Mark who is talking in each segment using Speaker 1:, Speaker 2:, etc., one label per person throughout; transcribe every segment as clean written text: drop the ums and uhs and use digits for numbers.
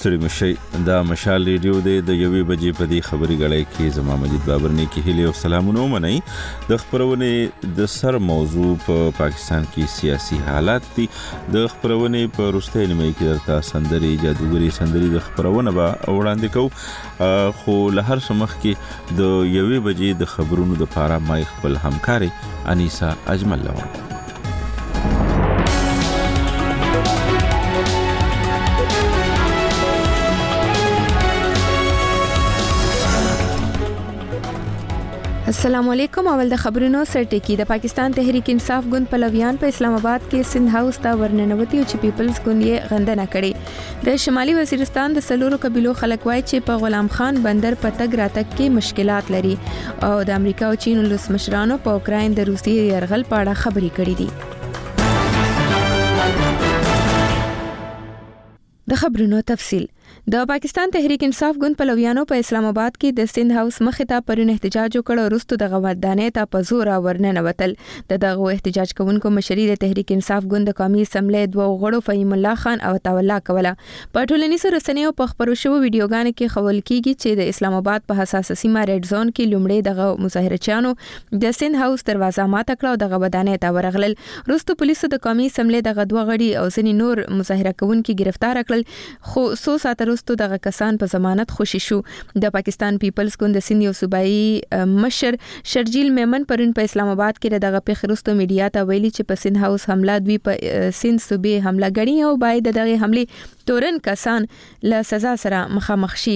Speaker 1: ستړي مشي دا مشال ریډیو د یوې بجې په دې خبري غړې کې زما مجید بابر نه کې هلي او سلامونه منئ د خبرونه د سر موضوع په پاکستان کې سیاسي حالات دي د خبرونه په روسته نیمه کې درته سندري جادوګری سندري د خبرونه با وړاندې کو خو له هر سمخ کې د یوې بجې د خبرونو د پاره ما خپل همکاري انیسا اجمل لور
Speaker 2: السلام علیکم. اول د خبرونو سرټکی د پاکستان تحریک انصاف ګوند پلویان په اسلام آباد کې سند هاوس ته ورننوتی او چې پیپلز ګوند یې غندنه کړې. د شمالي وزیرستان د سلورو قبیلو خلک وایي چې په غلام خان بندر په تګ راتګ کې مشکلات لري او د امریکا او چین ولس مشرانو په اوکراین د روسي یرغل په اړه خبرې کړې دي. د خبرونو تفصیل. د پاکستان تحریک انصاف ګوند پلویانو په اسلام آباد کې د سند هاوس مخې ته پرون احتجاج وکړ او وروسته د ودانۍ ته په زور ورننوتل. دغه احتجاج کوونکو مشري د تحریک انصاف ګوند د قومي اسمبلی دوه غړو فهیم الله خان او تولا کوله. په ټولنیزو رسنیو په خبرو شوو ویډیوګانو کې خول کیږي چې د اسلام آباد په حساسه سیمه ریډ زون کې لومړی دغه مظاهرچیانو د سند هاوس دروازه ماته کړه او دغه ودانۍ ته ورغلل. وروسته پولیسو د قومي اسمبلی دغه دوه غړي او ځینې نور مظاهره کوونکي گرفتار کړل خو څو ساعته وروسته دغه کسان په ضمانت خوشي شو. د پاکستان پیپلز ګوند د سند یو صوبایي مشر شرجیل میمن پرون په اسلام آباد کې دغه پیښ میډیا ته ویلي چې په سند هاوس حمله دوی په سند صوبې حمله غړي او باید دغه حمله تورن کسان له سزا سره مخامخ شي.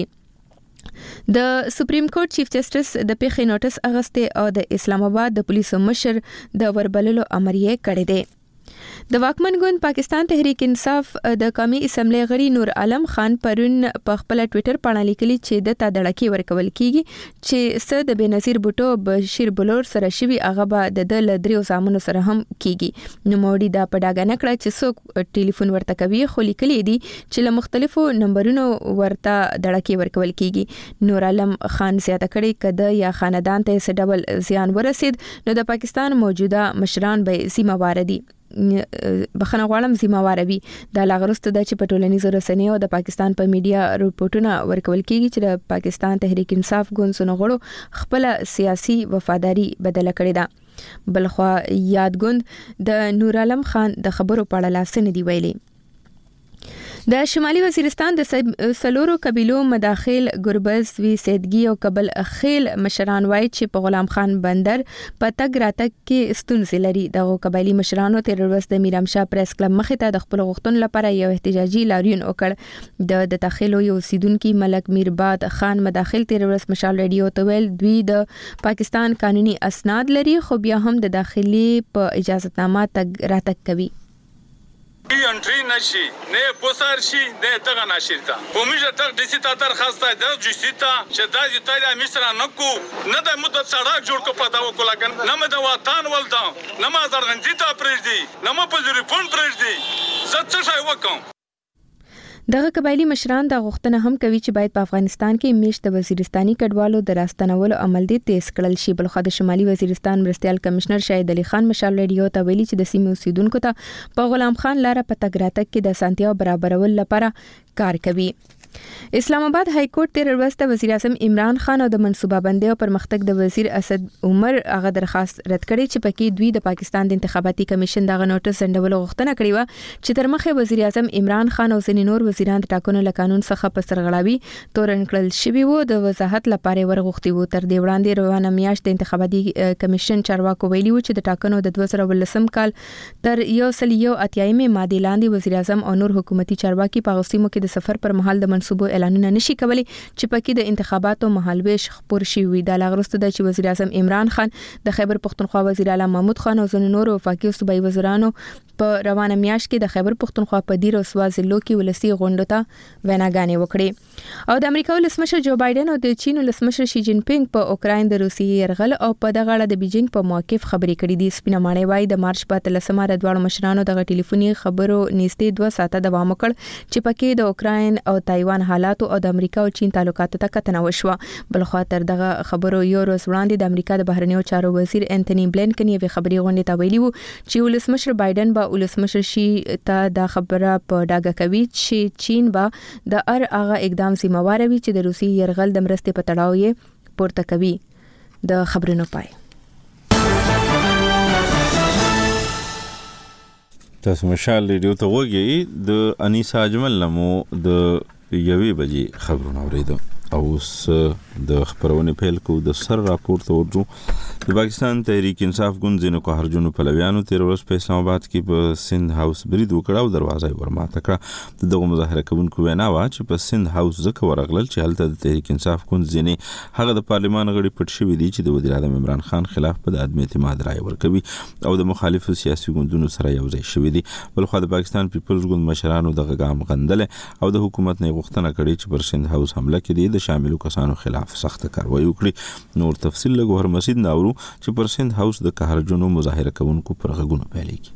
Speaker 2: د سپریم کورټ چیف جسټس د پیښې نوټس اغسته او د اسلام آباد د پولیسو مشر د وربللو امر یې کړی دی. د واکمن ګوند پاکستان تحریک انصاف د قومي اسمبلی غړي نور عالم خان پرون په خپل ټوئیټر باندې لیکلي چې د تادړکی ورکول کیږي چې س د بنظیر بوټو بشیر بلور سره شوی هغه به د لدریو زامنو سره هم کیږي. نو موړي دا پډاګه نکړه چې څوک ټلیفون ورته کوي خو لیکلي دي چې له مختلفو نمبرونو ورته دړکی ورکول کیږي. نور عالم خان زیاته کړي کده یا خاندان ته څه ډول زیان ورسید نو د پاکستان موجوده مشران به ذمہوار دي. بخنه غواړم ذمہوار وي. دا لاغرسته د چې په ټولنیزو رسنیو د پاکستان په میډیا رپورټونه ورکول کیږي چې د پاکستان تحریک انصاف ګوند سنغړو خپل سیاسي وفاداری بدله کړې ده. بلخوا یاد ګوند د نور عالم خان د خبرو په اړه لاس نه دی ویلي. د شمالي وزیرستان د سلورو قبیلو مداخل ګربز وی سیدګي او قبل خیل مشران وایي چې په غلام خان بندر په تګ راتګ کې ستونزې لري. دغه قبایلی مشرانو تیر ورځ د میرام شاه پریس کلب مخې ته د خپل غوښتنو لپاره یو احتجاجي لاریون وکړ. د داخلو یو سیدونکو ملک میرباد خان مداخل تیر ورځ مشال ریډیو ته ویل دوی د پاکستان قانوني اسناد لري خو بیا هم د داخلي په اجازهنامه تګ راتګ کوي.
Speaker 3: انټری نشي نه پوسار شي نه دغه نشیرتا کومه تر دسی تا تر خاصه د جسیتا چې د ایتالیا مصر نه کو نه د مدت سړک جوړ کو پتا وکولګن نه مد وطن ولدا نه ما زرغنځیتا پرېږدي نه ما په ریفون پرېږدي زه څه شای وکم.
Speaker 2: دغه قبایلی مشران دا غوښتنه هم کوي چې باید په افغانستان کې میشت وزیرستاني کډوالو د راستنولو عمل دې تیز کړل شي. بلخو د شمالي وزیرستان مرستيال کمشنر شاهد علي خان مشال ریډیو ته ویلي چې د سیمې اوسیدونکو ته په غلام خان لاره په تګ راتګ کې د سانتیاو برابرول لپاره کار کوي. اسلام آباد های کورټ تیر ورځ د وزیر اعظم عمران خان او د منصوبه بندۍ او پرمختګ د وزیر اسد عمر هغه درخواست رد کړي چې پکې دوی د پاکستان د انتخاباتي کمیشن دغه نوټس سندول غوښتنه کړې و چې تر مخه وزیر اعظم عمران خان او ځینې نور وزیران د ټاکنو له قانون څخه په سرغړاوي تورن کړل شوی وو. د وضاحت لپاره ورغوښتي وو. تر دې وړاندې روانه میاشت د انتخاباتي کمیشن چارواکو ویلي وو چې د ټاکنو د 2018 کال تر 180 ماده لاندې وزیر اعظم او نور حکومتي چارواکي په غوښتنو کې د سفر پر مهال د منصوبو اعلانونه نشي کولی چې پکې د انتخاباتو مهالويش خبر شي وي. د لاغرسته د چې وزیر اعظم عمران خان د خیبر پختونخوا وزیر اعلی محمود خان او ځینو نورو وفاقي صوبایي وزیرانو په روانه میاشت کې د خیبر پختونخوا په دیر او سوازلو کې ولسی غونډو ته ویناګانې وکړې. او د امریکا ولسمشر جو بایدن او د چین ولسمشر شي جین پینګ په اوکراین د روسي يرغل او په دغه اړه د بیجینګ په موقف خبرې کړې دي. سپینه ماڼۍ وايي د مارچ په 13 د دوه مشرانو د ټلیفوني خبرو نږدې 2 ساعته دوام وکړ چې پکې د اوکراین او تایوان حالات او د امریکا او چین تعلقاتو ته کتنه وشوه. بل خو تر دغه خبرو یو ورځ وړاندې د امریکا د بهرنیو چارو وزیر انټونی بلینکن یې خبري غونډه ته ویلي وو چې ولسمشر بایدن به ولسمشر شي ته د خبره په ډاګه کوي چې چین به د هغه اقدام ذمہوار وي چې د روسي يرغل د مرستې په تړاو یې پورته کوي. د خبرونو پای.
Speaker 1: تاسو مشال ریډیو ته وګورئ. د انیسا اجمل نمو د یوې بجې خبرونه اوریدو او اوس د خبرونه پیل کو. د سر راپور ته ورجو. د پاکستان تحریک انصاف ګوند ځینو قهرجنو پلویانو تیر ورځ په اسلام آباد کې په سند هاوس برید وکړ او دروازه یې ورماته کړه. دغه مظاهره کوونکو وینا وا چې په سند هاوس ځکه ورغلل چې هلته د تحریک انصاف ګوند ځینې هغه د پارلمان غړي پټ شوي دي چې د وزیر اعظم عمران خان خلاف په عدم اعتماد رائے ورکوي او د مخالفو سیاسي ګوندونو سره یو ځای شوي دي. بلخو د پاکستان پیپلز ګوند مشرانو دغه ګام غندل او د حکومت نه غوښتنه کړې چې پر سند هاوس حمله کړي د شاملو کسانو خلاف سخت کاروایی وکړي. نور تفصیل له ګوهر مسجد ناورو چې پر سند هاوس د قهرجنو مظاهره کوونکو پر غږونو پیلېږي.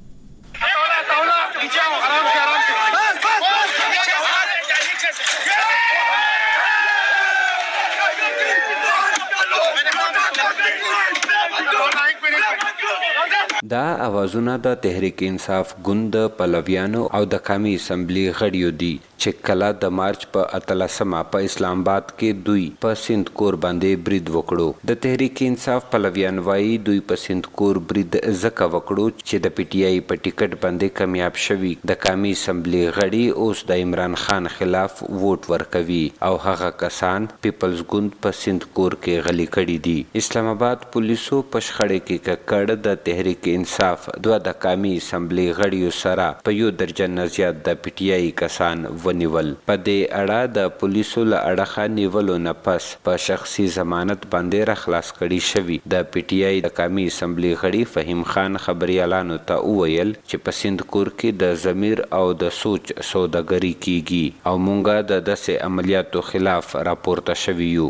Speaker 4: دا اوازونه د تحریک انصاف ګوند پلویانو او د قومي اسمبلی غړیو دي چې کله د مارچ په 18 په اسلام آباد کې دوی په سند کور باندې برید وکړو. د تحریک انصاف پلویان وايي دوی په سند کور برید زکه وکړو چې د پی ټی آی په ټیکټ باندې کامیاب شوي د قومي اسمبلی غړي اوس د عمران خان خلاف ووټ ورکوي او هغه کسان پیپلز ګوند په سند کور کې غلي کړي دي. اسلام آباد پولیسو په شخړه کې کړه د تحریک انصاف دوه د قومي اسمبلی غړیو سره په یو درجن زیات د پی ټی آی کسان ونیول. په دې اړه د پولیسو له اړخه نیولو نه پس په شخصي ضمانت باندې راخلاص کړي شوي. د پی ټی آی د قومي اسمبلی غړي فهیم خان خبريالانو ته وویل چې په سند کور کې د ضمیر او د سوچ سوداګری کیږي او مونږه د داسې عملیاتو خلاف راپورته شوي یو.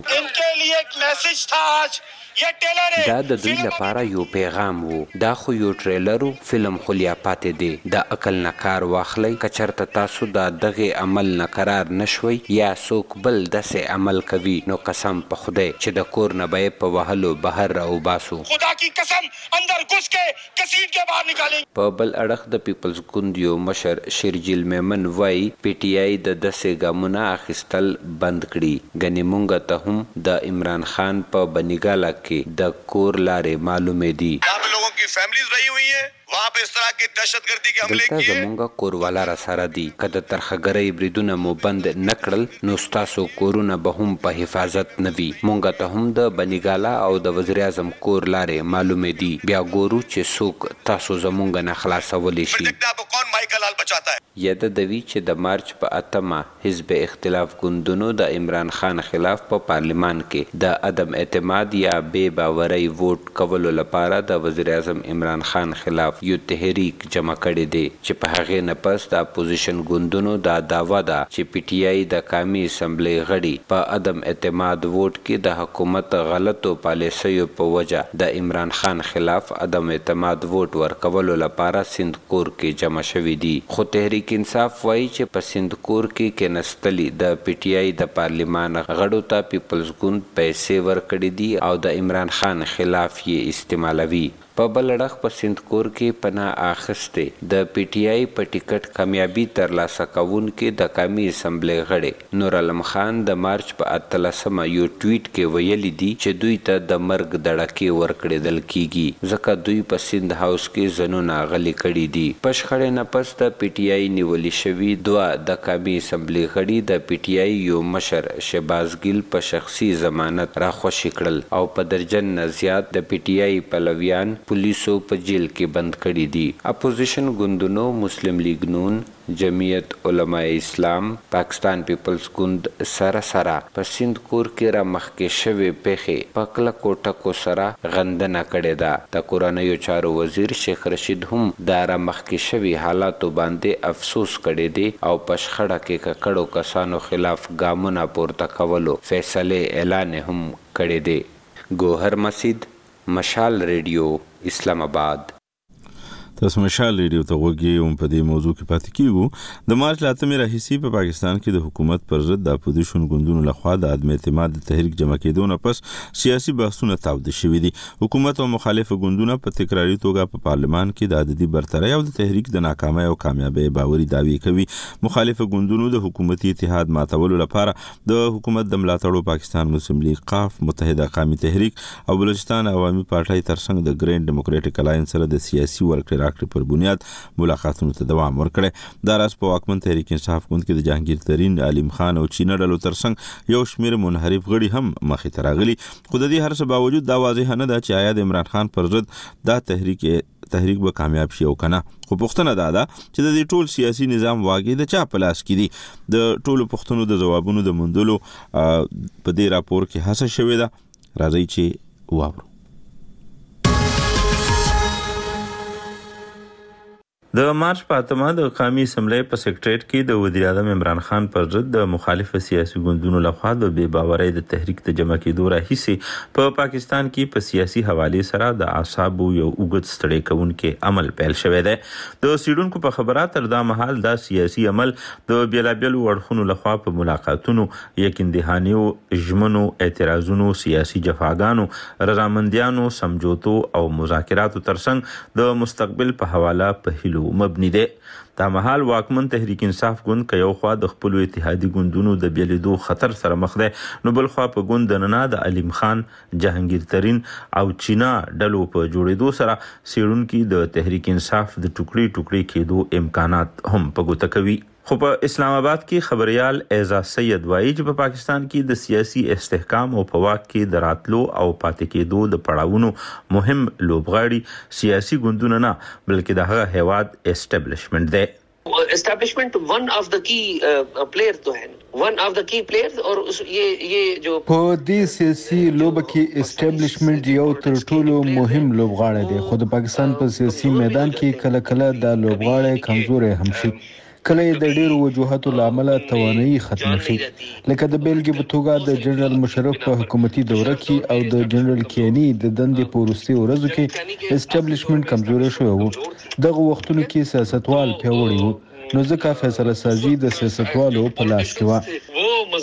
Speaker 4: دا د دوی لپاره یو پیغام وو. دا خو یو ټریلر فلم خلیا پاتې دی. د عقل نه کار واخلئ. کچرته تاسو دا دغه عمل نه قرار نشوي یا څوک بل داسې عمل کوي نو قسم په خدای چې د کور نه به په وهلو بهر راو باسو. خدا کی قسم اندر گھس کے کسید کے باہر نکالیں. په بل اړخ د پیپلز ګوند یو مشر شیرجیل میمن وای پی ټی آی د داسې ګامونه اخیستل بند کړي. ګنې مونږ ته هم د عمران خان په بنیګاله کې د کور لارې معلومې دي. आप लोगों की फैमिलीज रही हुई है वहाँ पे इस तरह की दहशतगर्दी के हमले किए. دلته زمونږ کوروالا را سره دي. کله ترخګرۍ بریدونه مو بند نکړل نو ستاسو کورونه به هم په حفاظت نوي. مونږ ته هم د بنیګالا او د وزیر اعظم کور لارې معلومې دي. بیا ګورو چې څوک تاسو زمونږ نه خلاصولی شي. یاد دوی چې د مارچ په 8 حزب اختلاف ګوندونو د عمران خان خلاف په پارلمان کې د عدم اعتماد یا بے باورۍ ووټ کولو لپاره د وزیر اعظم عمران خان خلاف یو تحریک جمع کړی دی چې په هغې نه پس د اپوزیشن ګوندونو دا دعوه ده چې پی ټی آی د قومي اسمبلی غړي په عدم اعتماد ووټ کې د حکومت غلطو پالیسیو په وجه د عمران خان خلاف عدم اعتماد ووټ ورکولو لپاره سند کور کې جمع شوي دي. خو تحریک انصاف وایي چې په سند کور کې کېنستلي د پی ټی آی د پارلمان غړو ته پیپلز ګوند پیسې ورکړي دي او د عمران خان خلاف یې استعمالوي. په بل اړخ په سند کور کې پناه اخیستې د پی ټی آی په ټیکټ کامیابي ترلاسه کوونکي د قومي اسمبلی غړي نور علم خان د مارچ په 18 یو ټویټ کې ویلي دي چې دوی ته د مرګ دړکې ورکړېدل کیږي ځکه دوی په سند هاوس کې ځنونه غلي کړي دي. په شخړې نه پس د پی ټی آی نیولي شوي دوه د قومي اسمبلی غړي د پی ټی آی یو مشر شهباز ګیل په شخصي ضمانت راخوشي کړل او په درجن نه زیات د پی ټی آی پلویان پولیسو په جیل کې بند کړي دي. اپوزیشن ګوندونو مسلم لیگ نون، جمعیت علماء اسلام، پاکستان پیپلز ګوند سره په سند کور کې را مخکې شوې پیښې په کلکو ټکو سره غندنه کړې ده. د کورنیو چارو وزیر شیخ رشید هم دا را مخکې شوې حالاتو باندې افسوس کړی دی او په شخړه کې ککړو کسانو خلاف ګامونه پورته کولو فیصلې اعلان هم کړی دی. ګوهر مسجد، مشال ریډیو، اسلام آباد.
Speaker 1: تاسو مشال ریډیو ته وګورئ او په دې موضوع کې پاتې کیږو د مارچ 8 راهیسي په پاکستان کې د حکومت پر ضد د اپوزیشن ګوندونو لخوا د عدم اعتماد تحریک جمع کېدو نه پس سیاسي بحثونه تاوده شوي دي. حکومت او مخالف ګوندونه په تکراري توګه په پارلمان کې د عددي برتري او د تحریک د ناکامۍ او کامیابی باوري دعوی کوي. مخالف ګوندونو د حکومتي اتحاد ماتولو لپاره د حکومت د ملاتړو پاکستان مسلم لیگ قاف، متحده قومي تحریک او بلوچستان عوامي پارټۍ ترڅنګ د ګرین ډیموکراټک الاینس سره د سیاسي ورکړې پر بنیاد ملاقاتونو ته دوام ورکړي. دا راز په واکمن تحریک انصاف ګوند کې د جهانگیر ترین، علیم خان او چینه ډلو ترڅنګ یو شمېر منحرف غړي هم مخې ته راغلي. خو د دې هر څه باوجود دا واضح نه ده چې آیا د عمران خان پر ضد دا تحریک به کامیاب شي او کنه. خو پوښتنه دا ده چې د دې ټول سیاسي نظام واګي د چا په لاس کې دي. د ټولو پوښتنو د جوابونو د موندلو په دې راپور کې هڅه شوې ده. راځي چې واورو. د مارچ په 8 د قومي اسمبلی په سیکریټریټ کې د وزیر اعظم عمران خان پر ضد د مخالف سیاسي ګوندونو لخوا د بې باورۍ د تحریک د جمع کېدو راهیسي په پاکستان کې په سیاسي حواله سره د اعصابو یو اوږد ستړی کوونکی عمل پیل شوی دی. د سیډونکو په خبره تر دا مهال دا سیاسي عمل د بیلابیلو اړخونو لخوا په ملاقاتونو، یقیندهانیو، ژمنو، اعتراضونو، سیاسي جفاګانو، رضامندیانو، سمجوتو او مذاکراتو ترڅنګ د مستقبل په حواله په هیلو مبني دی. دا مهال واکمن تحریک انصاف ګوند که یو خوا د خپل اتحادي ګوندونو د بیلیدو خطر سره مخ دی، نو بل خوا په ګوند دننه د علیم خان، جهانگیر ترین او چینا ډلو په جوړېدو سره سیړونکي د تحریک انصاف د ټوکړي ټوکړي کېدو امکانات هم په ګوته کوي. خو په اسلام آباد کې خبريال اعزاز سید وایي چې په پاکستان کې د سیاسي استحکام او په واک کې د راتلو او پاتې کېدو د پړاوونو مهم لوبغاړي سیاسي ګوندونه نه بلکې د هغه هیواد اسټابلیشمنت دی.
Speaker 5: اسٹیبلشمنٹ ون آف دا کی پلیئر تو ہے، ون آف دا کی پلیئرز، اور یہ جو
Speaker 6: په دې سیاسي لوبه کې اسټابلیشمنت یو تر ټولو مهم لوبغاړی دی. خو د پاکستان په سیاسي میدان کې کله کله دا لوبغاړی کمزوري هم شي، کله د ډیرو وجوهاتو لامل توانایي ختم شي. لکه د بیلګې په توګه د جنرال مشرف په حکومتي دوره کې او د جنرال کیانی د دندې په وروستي ورځو کې اسټابلیشمنت کمزوري شوی و. دغه وختونو کې سیاستوال پیاوړي وو، نو ځکه فیصله سازي د سیاستوالو په لاس کې و.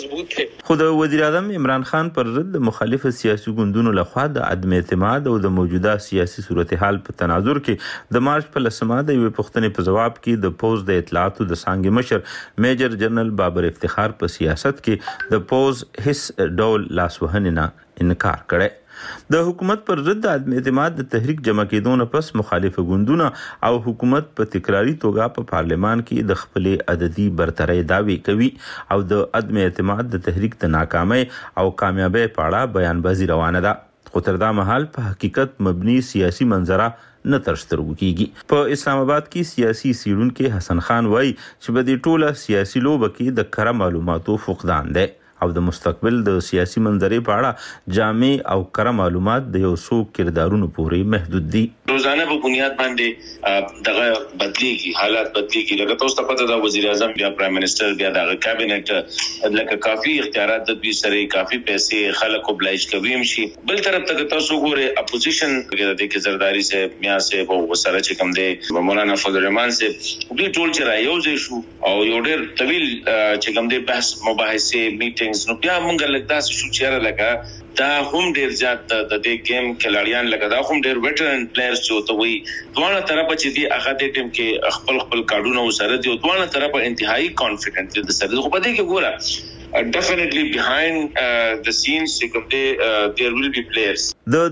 Speaker 1: خو د وزیر اعظم عمران خان پر ضد د مخالف سیاسي ګوندونو لخوا د عدم اعتماد او د موجوده سیاسي صورتحال په تناظر کې د مارچ په 10 د یوې پوښتنې په جواب کې د پوز د اطلاعاتو د څانګې مشر میجر جنرال بابر افتخار په سیاست کې د پوز هیڅ ډول لاسوهنې نه انکار کړی. د حکومت پر ضد د عدم اعتماد د تحریک جمع کېدو نه پس مخالف ګوندونه او حکومت په تکراری توګه په پارلمان کې د خپل عددي برتري دعوی کوي او د عدم اعتماد د تحریک د ناکامۍ او کامیابی په اړه بیانبازي روانه ده. خو تر دا مهال په حقیقت مبني سیاسي منظره نه تر سترګو کیږي. په اسلام آباد کې سیاسي سیړونکو حسن خان وایي چې په دې ټوله سیاسي لوبه کې د کره معلوماتو فقدان دی او د مستقبل د سیاسي منظرې په اړه جامع او کره معلومات د یو څو کردارونو پورې محدود دي.
Speaker 7: روزانه په بنیاد باندې دغه بدلیږي، حالات بدلیږي. لکه تاسو ته پته ده وزیر اعظم بیا پرایم منسٹر بیا دغه کابینټ لکه کافي اختیارات د دوی سره کافي پیسې خلک اوبلایج کوي شي. بل طرف ته تاسو ګوره اپوزیشن کې زرداری سے میا سے په وسره چې کوم دی مولانا فضل الرحمن سے دوی ټول چې رايوځي شو او یو ډېر طویل چې کوم دی بحث مباحثه میټینګ نو بیا مونږ لکه تاسو شو چیرې لکه دا هم ډیر زیات د دې گیم کلاړیان لکه دا هم ډیر ویټرن پلیئرز چې تو وي دوه طرفه چې دی هغه د ټیم کې خپل کارډونه وسره دی دوه طرفه انتهایی کانفیډنٹ دي سره خو پدې کې ګوره definitely behind the scenes there will be players.
Speaker 1: د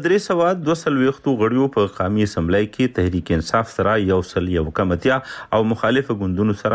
Speaker 1: 322 غړیو په قومي اسمبلی کې تحریک انصاف سره 101 کمتیا او مخالف ګوندونو سره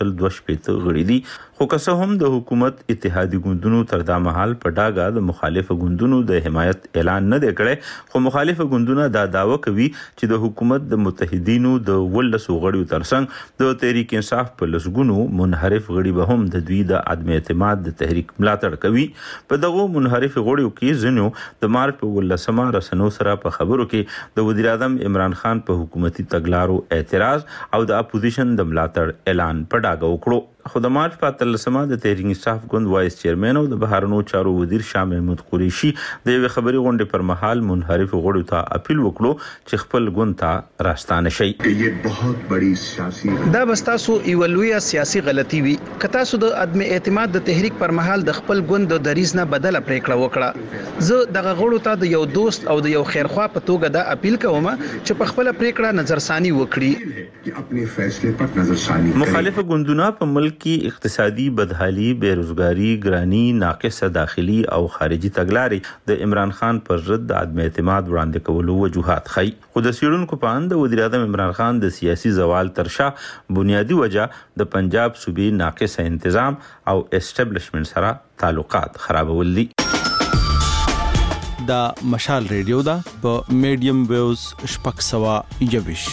Speaker 1: 122 غړي دي. خو که څه هم د حکومت اتحادي ګوندونو تر دا مهال په ډاګه د مخالف ګوندونو د حمایت اعلان نه دی کړی، خو مخالف ګوندونه دا دعوه کوي چې د حکومت د متحدینو د 12 غړیو ترڅنګ د تحریک انصاف په لسګونو منحرف غړي به هم د دوی د عدم اعتماد د تحریک ملاتړ کوي. په دغه منحرف غړیو کې ځینو د مارچ په 18 رسنو سره په خبرو کې د وزیر اعظم عمران خان په حکومتي تګلارو اعتراض او د اپوزیشن د ملاتړ اعلان په ډاګه وکړو. خدمات په تلسمه د تحریک انصاف ګوند وایس چیرمن او د بهرنو چارو وزیر شاه محمود قریشي د یو خبري غونډې پر مهال منحرف غړو ته اپیل وکړو چې خپل ګوند ته راستانه شي.
Speaker 8: دا بستاسو ایولویا سیاسي غلطي وي کتا سو د عدم اعتماد د تحریک پر مهال د خپل ګوند د دریز نه بدله پریکړه وکړه. زه دغه غړو ته د یو دوست او د یو خیرخوا په توګه دا اپیل کوم چې په خپل پریکړه نظرثاني وکړي.
Speaker 1: مخالف ګوندونه په ملک کې اقتصادي بدحالي، بیروزګاری، ګرانی، ناقصه داخلي او خارجي تګلارې د عمران خان پر ضد د عدم اعتماد وړاندې کولو وجوهات خي. خو د سیړونکو په اند وزیر اعظم عمران خان د سیاسي زوال ترشا بنیادی وجہ د پنجاب صوبې ناقصه تنظیم او اسټابلیشمنت سره تعلقات خرابول دي.
Speaker 9: دا مشال ریډیو دا په میډیم ویوز شپږ سوه یویش.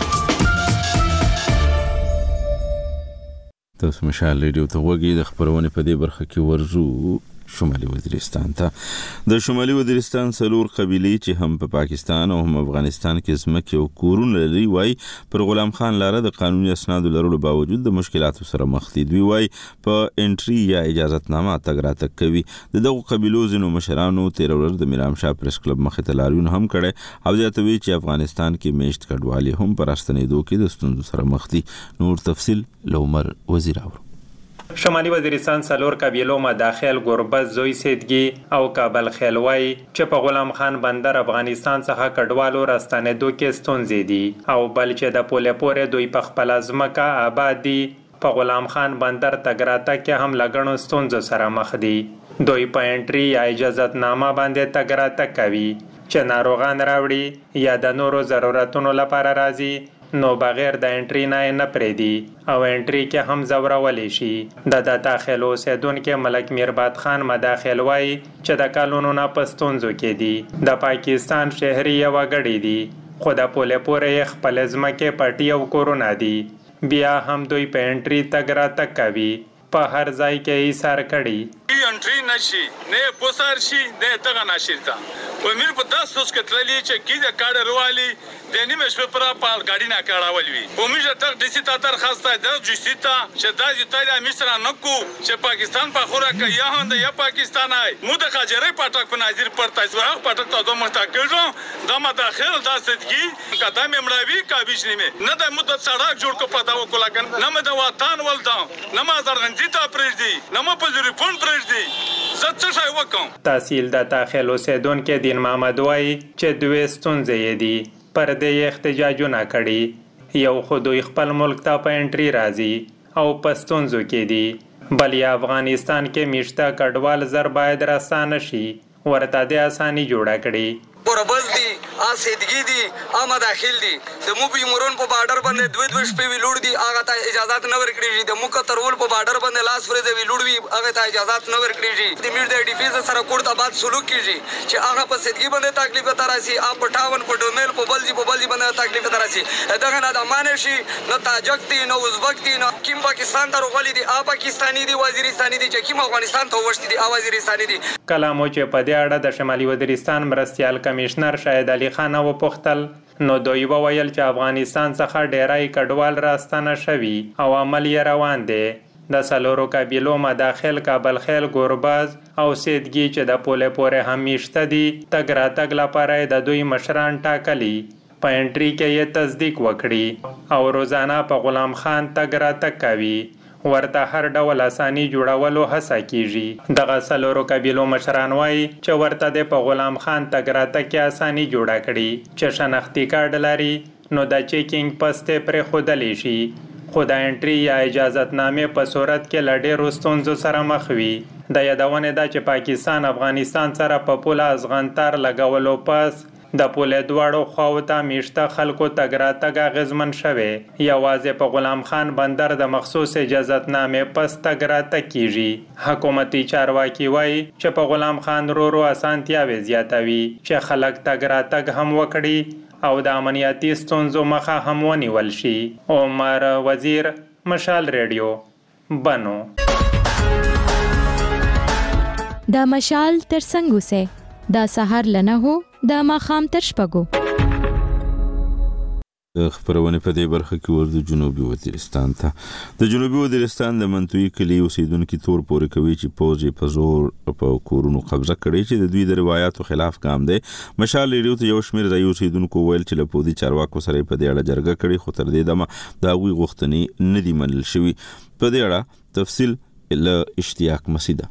Speaker 1: تاسو مشال ریډیو ته وګورئ. د خبرونه په دې برخه کې ورزو شمالي وزیرستان ته. د شمالي وزیرستان څلور قبیلې چې هم په پاکستان او هم افغانستان کې ځمکې او کورونه لري وای پر غلام خان لاره د قانوني اسنادو لرلو باوجود د مشکلاتو سره مخ دي. دوی وای په انټري یا اجازهتنامه تګ راتګ کوي. دغه قبیلو ځینو مشرانو تیر ورځ د میرام شاه پریس کلب مخې ته لاریون هم کړي او زیاتوي چې افغانستان کې میشت کډوالي هم پر راستنېدو کې د ستونزو سره مخ دي. نور تفصیل لومر وزیر اورو.
Speaker 10: شمالي وزیرستان څلور قبیلو مداخل ګربز، زوی سیدګي او کابل خیلوي چې په غلام خان بندر افغانستان څخه کډوالو راستنېدو کې ستونزې دي او بل چې د پولې پورې دوی په خپل ځمکه آباد دي په غلام خان بندر تګ راتګ کې هم لګڼو ستونزو سره مخ دي. دوی په انټري یا اجازهتنامه باندې تګ راتګ کوي چې ناروغان راوړي یا د نورو ضرورتونو لپاره راځي نو بغیر د انټری نه پریدي او انټری کې هم زورولې شي. د داخلو اوسیدونکو ملک میرباد خان مداخل وای چې د کالونو نه پستونزو کې دي. د پاکستان شهري یو غړي دي خو د پولې پورې خپل ځمکه پټي او کورونه دي. بیا هم دوی په انټری تګ راتګ کوي په هر ځای کې یې سر کړي
Speaker 3: انټری نشي نه پوسار شي نه دغه ناشرتا و میر په داسو کې تللی چې کیده کاډ روالي د نیمه شپه پر پال ګاډی نه کاړاول وی و میجه تک د سیتا درخواست د جوسیتا چې د ایتالیا مصر نکو چې پاکستان په خورا کې یا هند یا پاکستان آی مو د خاجرې پټک په نظر پر تاسو پټک ته دوه مستقل د مداخل د سدګي قدم امراوي کابیش نیمه نه د مدت سړک جوړ کو پتا و کولاګن نه مد وطن ولدا نه ما زرغنځي ته پرېږدي نه ما په زریفون پرېږدي زت څه شای وکم.
Speaker 10: تحصیل د داخل اوسیدونکو دین محمد وای چې دوی ستونزې دي پر دې احتجاجونه کړي. یو خو دوی خپل ملک ته په انټري راځي او پستونزو کې دي بل یا افغانستان کې میشته کډوال زر باید راستانه شي ورته د اساني جوړه کړي.
Speaker 11: ګربز دي اسیدګي دي امداخل دي د مو په مرون په بارډر باندې دوه شپې وی لوړ دي هغه ته اجازه نه ورکړي. د مو کترول په بارډر باندې لاس فرزه وی لوړ وی هغه ته اجازه نه ورکړي. د میر د ډیفیز سره کوړه بعد سلوک کیږي چې هغه په سیدګي باندې تکلیف تراسي اپ 58 په ډومل په بلجی باندې تکلیف تراسي دغه نه د مان شي نو تاجک دي نو ازبک دي نو کیم پاکستان ته روغلي دي پاکستاني دي وزیرستاني دي چې کیم افغانستان ته وشتي دي وزیرستاني دي.
Speaker 10: کلامو چې په دې اړه د شمالي وزیرستان مرستيال کمشنر شاهد علي خان و پختل نو دوی وویل چې افغانستان څخه ډیرای کډوال راستنه شوي او عمل یې روان دی. د څلورو قبیلو مداخل کابل خیل ګربز او سیدګي چې د پولې پورې هم میشته دي تګ راتګ لپاره د دوی مشران ټاکلي په انټري کې یې تصدیق وکړي او روزانه په غلام خان تګ راتګ کوي ورته هر ډول اساني جوړولو هڅه کیږي. دغه څلورو قبیلو مشران وایي چې ورته د په غلام خان تګ راتګ کې اساني جوړه کړي چې شناختی کارت لري نو د چیکینګ پسته پر خودلی شي خو د انټري یا اجازهتنامې په صورت کې لډېرو ستونزو سره مخ وي. د یادونه ده چې پاکستان افغانستان سره په پوله ازغنتر لګولو پس د پولې دواړو خواو ته میشته خلکو تګ راتګ اغیزمن شوی. یوازې په غلام خان بندر د مخصوص اجازهتنامې پس تګ راتګ کیږي. حکومتي چارواکي وایي چې په غلام خان رو اسانتیاوې زیاتوي چې خلک تګ راتګ هم وکړي او د امنیتي ستونزو مخه هم ونیول شي. عمر وزیر، مشال ریډیو، بنو.
Speaker 12: دا مشال تر څنګه سه دا سحر لنه هو دا ماخام تر شپګو.
Speaker 1: خبرونه په دې برخه کې ورته جنوبي وزیرستان ته د جنوبي وزیرستان د منطوي کلی اوسیدونکو تور پورې کوي چې پوز په زور په کورونو قبضه کړي چې د دوی د روایتو خلاف کام دی. مشال ریډیو ته یو شمېر ځایي اوسیدونکو ویل چې له پودي چارواکو سره په دې اړه جرګه کړې خو تر دې دمه د هغوی غوښتنې نه دي منل شوي. په دې اړه تفصیل له اشتیاق مسیده.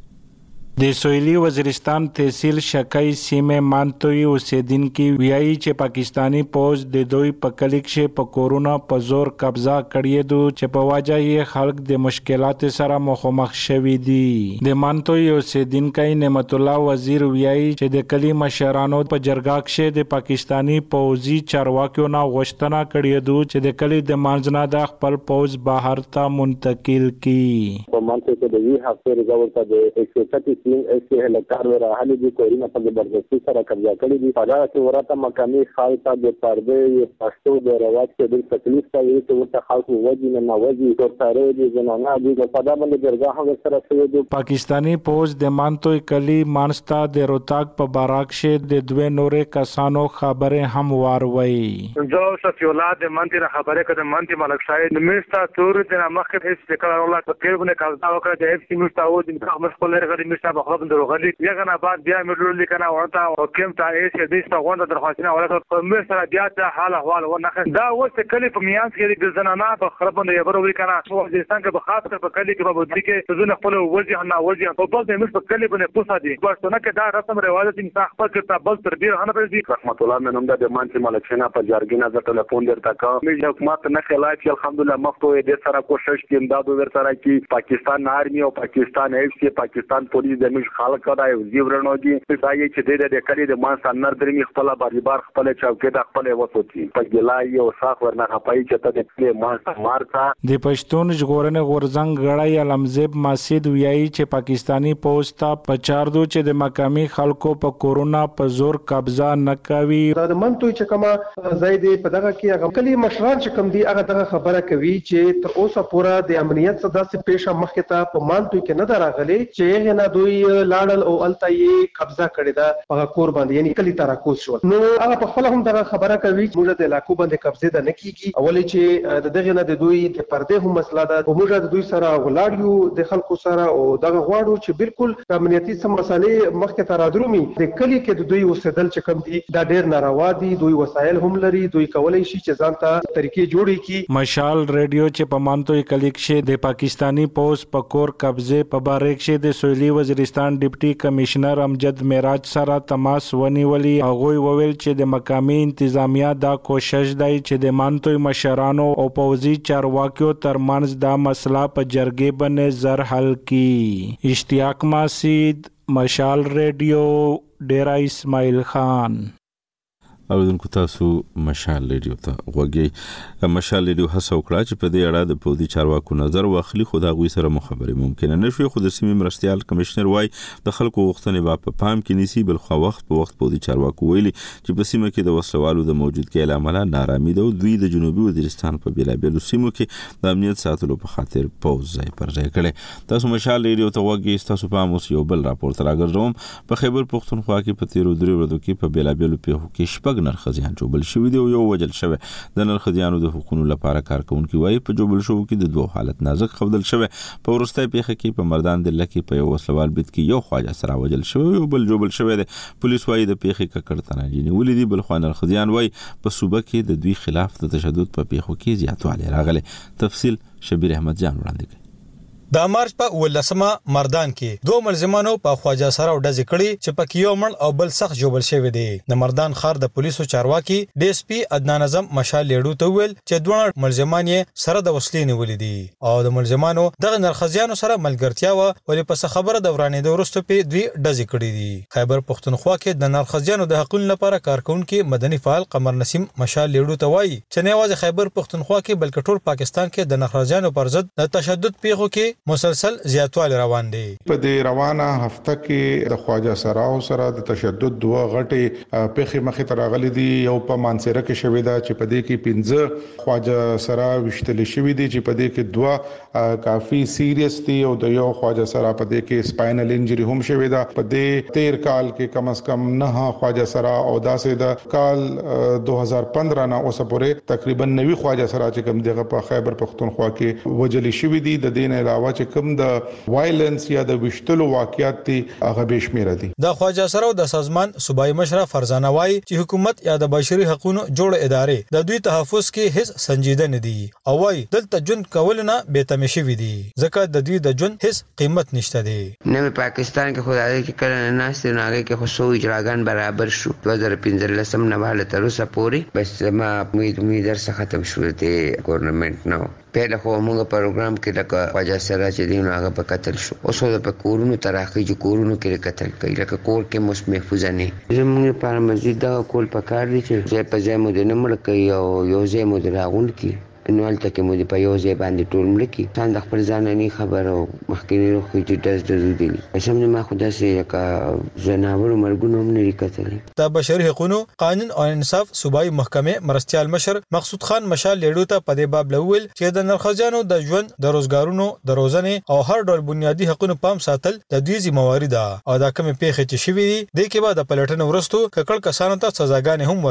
Speaker 13: د سویلی وزیرستان تحصیل شکای سیمه مانتوی اوسیدونکو ویایي چې پاکستانی پوز د دوی په کلیک شه په کورونا په زور قبضه کړی دو چې په واجه یې خلک د مشکلات سره مخامخ شوي دي. د مانتوی اوسیدونکو نعمت الله وزیر ویایي چې د کلی مشرانو په جرګه کې د پاکستانی پوزي چارواکیو نه غوښتنه کړې دو چې د کلی د مانځنه د خپل پوز بهر ته منتقل کړي.
Speaker 14: په مانتوی کې د وی هفته رضاوت د 130 ایسے هلکار ورا حالي دي کورینا په زبردستي سره قبضه کړی دي. په دا کې ورته مقامي خالصه د پردې پښتو د رواج کې د تکلیف کوي چې ورته خلکو وځي نه وځي د سره دي زنانه دي په دا باندې درګه هغه سره شوی دي.
Speaker 13: پاکستانی پوز د مانتوی کلی مانستا د روتاک په باراک شه د دوه نورې کسانو خبره هم واروي.
Speaker 15: جو شفی اولاد منتی را خبره کده منتی ملک شاید نمیستا تور د مخه هیڅ فکر اولاد په کېرونه قبضه وکړه د اف سی مستاو د مخ له غړي مشته خلق دروغلي یغه نه بعد بیا مړول لیکنه ورته او کوم ته ایس دې څنګه درخواستنه ولته په مې سره بیا ته حال احوال ونه دا وسه کلی په میانس کې د زنانه په خرابونه یبرو لیکنه او افغانستان کې په خاص په کلی کې په بدري کې زونه خپل وجه نه وجه په بل د مش په کلی باندې پوسا دي پښتون کې دا رسم رواج دي چې خپل کې بل تر ډیر نه پېږي.
Speaker 14: رحمت الله منوم د مانتی ملکشنا په جارګینا د ټلیفون درته کا مې حکومت نه خلاف الحمدلله مفتوی دې سره کوشش کې امداد ورسره کی پاکستان آرمی او پاکستان ایف سی پاکستان پولیس د مش خلک دا یو زیورنوږي چې چې د کلی د مان سنر درمي خپل بار خپل چوکې د خپل وسوتی په ګلای او صاف ورنه خپای چې ته د کلی مان مارتا
Speaker 13: د پښتون ژغورنې غورزنګ غړای علمزیب ماسید ویایي چې پاکستانی پوسټا په چاردو چې د مقامی خلکو په کورونا په زور قبضه نه کوي.
Speaker 16: د منتوي چې کومه زید په دغه کې هغه کلی مشران چې کوم دی هغه دغه خبره کوي چې تر اوسه پورې د امنیت څخه داسې پیښه مخکې ته په مانتوي کې نه دراغلي چې هغه نه دوی لاړل او الته یې قبضه کړی دا په کور باندې یعنی کلی تراکوز شو. نو هغه په خپل هم دغه خبره کوي چې موږ د علاقو باندې قبضه ده نه کیږي اولې چې دغه نه د دوی د پردې هم مسله ده او موږ د دوی سره ولاړ یو د خلکو سره او دغه غواړو چې بالکل امنیتي مسالې مخکې ته رادرومي د کلی کې د دوی اوسېدل چې کوم دي دا ډېر ناروا دي. دوی وسایل هم لري دوی کولای شي چې ځان ته طریقې جوړي کی.
Speaker 13: مشال ریډیو چې په مانتوي کلی کې د پاکستانی پوز په کور قبضه په باریک شه د سویلی وزیرستان ډیپټي کمشنر امجد معراج سره تماس ونیولي. هغه وویل چې د مقامی انتظامیه دا کوشش دی چې د مانتوي مشرانو او پوزي چارواکیو ترمنځ دا مسله په جرګې باندې زر حل کی. اشتیاق مسید مشال ریډیو ډیرا اسماعیل خان.
Speaker 1: اوریدونکو تاسو مشال ریډیو ته غوږی. مشال ریډیو هڅه وکړه چې په دې اړه د پودي چارواکو نظر واخلي خو دا غوي سره مخابره ممکن نه شوي. خو د سیمې مرستيال کمشنر وای د خلکو غوښتنې په پام کې نیسي بل خو وخت په وخت پودي چارواکو ویلي چې په سیمه کې د وسوالو د موجودګۍ لامل نارامي ده. دوی د جنوبي وزیرستان په بیلابیلو سیمو کې د امنیت ساتلو په خاطر پوز ځای پر ځای کړي. تاسو مشال ریډیو ته غوږی. تاسو په اوس یو بل راپور تر راګرځوم. په خیبر پختونخوا کې په تیرو درې ورځو کې په بیلابیلو پیښو کې شپږ نرخزیان جوبل شوی دی او یو وجل شوی. د نرخزیانو د حقوقو لپاره کارکونکو وایي په جوبل شو کې د دوه حالت نازک خودل شوی. په ورسته پیښه کې په مردان د لکه په یو وسلوال بیت کې یو خواجه سره وجل شوی او بل جوبل شوی دی. پولیس وایي د پیښې ککړتنه جنې ولې دی. بل خو نرخزیان وایي په صوبه کې د دوی خلاف د تشدد په پیښو کې زیاتوالی راغلی. تفصیل شبیر احمد جان وړاندې کوي.
Speaker 17: د مارچ په 18 مردان کې دوه ملزمانو په خواجه سره ډزې کړې چې په یو مړ او بل سخت جوبل شوی دی. د مردان ښار د پولیسو چارواکي ډي اس پي عدنان اعظم مشال لیډو ته ویل چې دوه ملزمان یې سره د وسلې نیولې دي او د ملزمانو دغه نرخزیانو سره ملګرتیا و ولې په خبره د ورانې د ورستو په دوی ډزې کړې دي. خیبر پختونخوا کې د نرخزیانو د حقوقو لپاره کارکونکو مدني فعال قمر نسیم مشال لیډو ته وایي چې نه یوازې خیبر پختونخوا کې بلکې ټول پاکستان کې د نرخزیانو پر ضد د تشدد پیښو کې کې مسلسل زیاتوالی روان دی.
Speaker 18: په دې روانه هفته کې د خواجه سراو سره د تشدد دوه غټي پیښې مخې ته راغلي دي. یو په مانسره کې شوې ده چې په دې کې 15 خواجه سرا وشتل شوې دي چې په دې کې دوه کافي سیریس دي او د یو خواجه سرا په دې کې سپاینل انجری هم شوې ده. په دې 13 کال کې کم از کم 9 خواجه سرا او داسې د کال 2015 نه اوسه پورې تقریبا 90 خواجه سرا چې کوم دغه په خیبر پختونخوا کې وجلی شوې دي. د دین علاوه چې کوم د وایلنس یا د وشتلو واقعیت دي هغه به شمیره دي.
Speaker 17: د خواجه سرا د سازمان صوبایي مشر فرزانه وای چې حکومت یا د بشري حقوقو جوړ ادارې د دوی تحفظ کې هیڅ سنجیده نه دي او وای دلته ژوند کول نه به تمشي وي دي ځکه د دوی د ژوند هیڅ قیمت نشته دی.
Speaker 19: نه پاکستان کې خدای کې کله نه ناست نه هغه کې خو سو اجراګان برابر شو 2015 نه واله تر اوسه پورې بس ما امید در ختم شو دی ګورنمنت نو پهله خو موږ پروګرام کې لکه خواجه سره چې دین هغه په قتل شو اوس د کورونو تراخی چې کورونو کې قتل کوي لکه کور کې مس محفوظ نه زموږ لپاره مزید دا کول پکار دي چې ځای په ځای مو د نمړ کوي او یو ځای مو د راغون کی نوال ته کې مو د په یو ځای باندې ټول ملکی ځان د خپل ځان نه خبر او مخکینی روخ چې داس د زودي قسم نه ما خدا سي کا زناور مرګونو هم نه کتلې.
Speaker 17: د بشري حقوقو قانون او انصاف صوبایي محکمې مرستيال مشر مقصود خان مشال لیډو ته په دې باب لول چې د نرخجانو د ژوند د روزګارونو د روزنې او هر ډول بنیادی حقوقو پام ساتل د دوی ذمہواری ده او دا کوم پیښې چې شوې دي د کې بعد پلټنه ورستو ککړ کسانو ته سزاګانې هم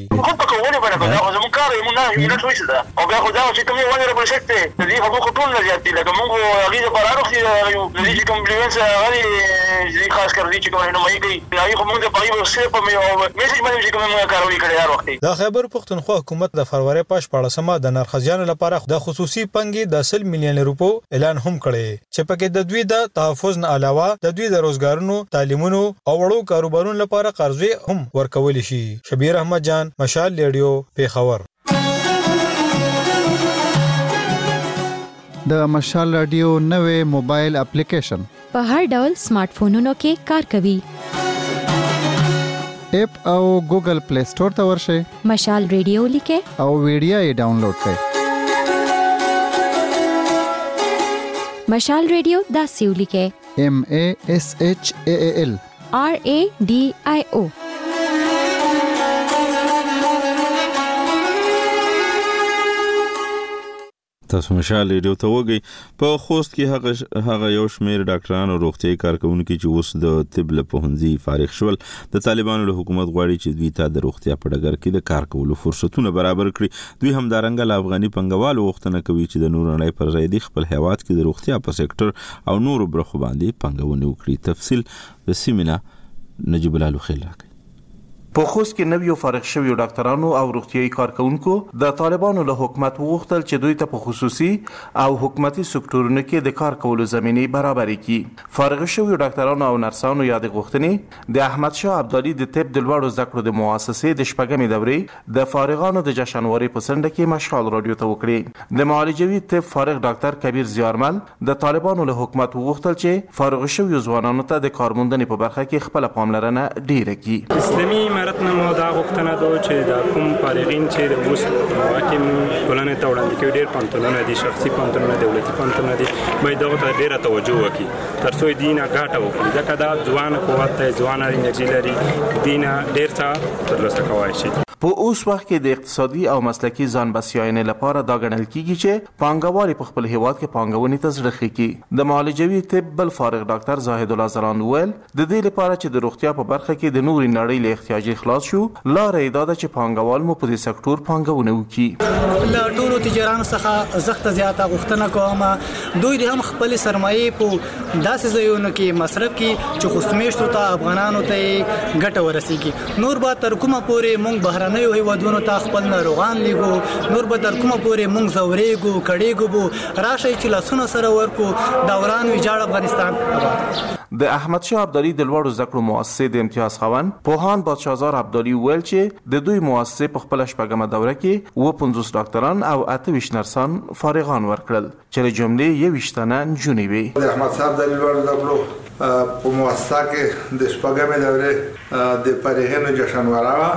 Speaker 17: ورکړي.
Speaker 15: خو دا چې کومه ونه رپورټ شته د دې حقوق ټول نه زیات دي لکه موږ هغه د قرارو کې د دې کمپلیمنټس هغه خاص کر دي چې کومه نمایي کوي هغه کومه د پایو سره په میسج باندې چې کومه کاروي کړی هر وخت.
Speaker 17: د خیبر پختونخوا حکومت د فروری پاش پاړسمه د نرخجانو لپاره د خصوصي پنګي د 100 میلیون روپو اعلان هم کړی چې پکې د دوی د تحفظ نه علاوه د دوی د روزګارونو تعلیمونو او وړو کاروبارونو لپاره قرضې هم ورکول شي. شبیر احمد جان مشال لیډیو پیښور.
Speaker 20: د مشال رادیو نوې موبایل اپلیکیشن
Speaker 12: په هر ډول سمارټ فونونو کې کار کوي.
Speaker 20: اپ او ګوګل پلی سٹور ته ورشئ
Speaker 12: مشال رادیو لیکه
Speaker 20: او ویډیو یې ډاونلوډ کړئ.
Speaker 12: مشال رادیو دا سیو لیکه
Speaker 20: MASHAAL
Speaker 12: RADIO.
Speaker 1: تاسو مشال ریډیو ته وګورئ. په خوست کې هغه یو شمېر ډاکټرانو او روغتیايي کارکونکو چې اوس د طب له پوهنځي فارغ شول د طالبانو له حکومت غواړي چې دوی ته د روغتیا په ډګر کې د کار کولو فرصتونه برابر کړي. دوی همدارنګه له افغاني پنګوالو غوښتنه کوي چې د نور نړۍ پر ځای د خپل هیواد کې د روغتیا په سېکټر او نورو برخو باندې پنګونه وکړي. تفصیل د سیمینه نجیب الله خیل راکړي.
Speaker 21: په خوست کې نویو فارغ شویو ډاکټرانو او روغتیايي کارکونکو د طالبانو له حکومت وغوښتل چې دوی ته په خصوصي او حکومتي سکتورونو کې د کار کولو زمینه برابرې کړي. فارغ شویو ډاکټرانو او نرسانو یاد غوښتنې د احمد شاه ابدالي د طب د لوړو زده کړو د مؤسسې د شپږمې دورې د فارغانو د جشنواري په څنډه کې مشال رادیو ته وکړي. د معالجوي طب فارغ ډاکټر کبیر زیارمل د طالبانو له حکومت وغوښتل چې فارغ شویو ځوانانو ته د کارموندنې په برخه کې خپل پاملرنه ډیره کړي.
Speaker 22: اسلامي امارت نه دا غوښتنه ده چې د کوم فارغین چې د اوس واکم ټولنې ته وړاندې کوي ډېر پانتونونه دي شخصي پانتونونه دولتي پانتونونه دي باید دغه ته ډېره توجه وکړي تر څو دې نه ګټه وکړي ځکه دا ځوان قوت دی ځوان انرژي لري دې نه ډېر څه ترلاسه کولی شي.
Speaker 21: په اوس وخت کې د اقتصادي او مسلکي ځان بسیاینې لپاره دا ګڼل کیږي چې پانګوال په خپل هیواد کې پانګونې ته زړه ښکي. د معالجوي طب بل فارغ ډاکټر زاهد الله زران ویل د دې لپاره چې د روغتیا په برخه کې د نوري نړۍ له احتیاجي خلاص شو لاره یې دا ده چې پانګوال مو په دې سکتور پانګونه وکړي.
Speaker 23: له ټولو تجارانو څخه زخته زیاته غوښتنه کوم دوی هم خپل سرمایې په داسې ځایونو کې مصرف کړي چې خوشمېشتو ته افغانانو ته ګټه ورسیږي. نور به تر کومه پورې مونږ بهرنیو هیوادونو ته خپل ناروغان لیږو نور به تر کومه پورې مونږ زورېږو کړېږو بو راشئ چې لاسونه سره ورکو دوران ویجاړ افغانستان آباد.
Speaker 21: د احمد شاه ابدالي د لوړو زده کړو مؤسسې د امتیاز خاوند پوهان بادشاهزار ابدالي ویل چې د دوی مؤسسې په خپل شپږمه دوره کې 50 ډاکټران او 28 نرسان فارغان ورکړل چې له جملې 21 تنه نجونې وي.
Speaker 24: د احمد شاه ابدالي لوړو زده کړو په مؤسسه کې د شپږمې دورې د فارغینو جشنواره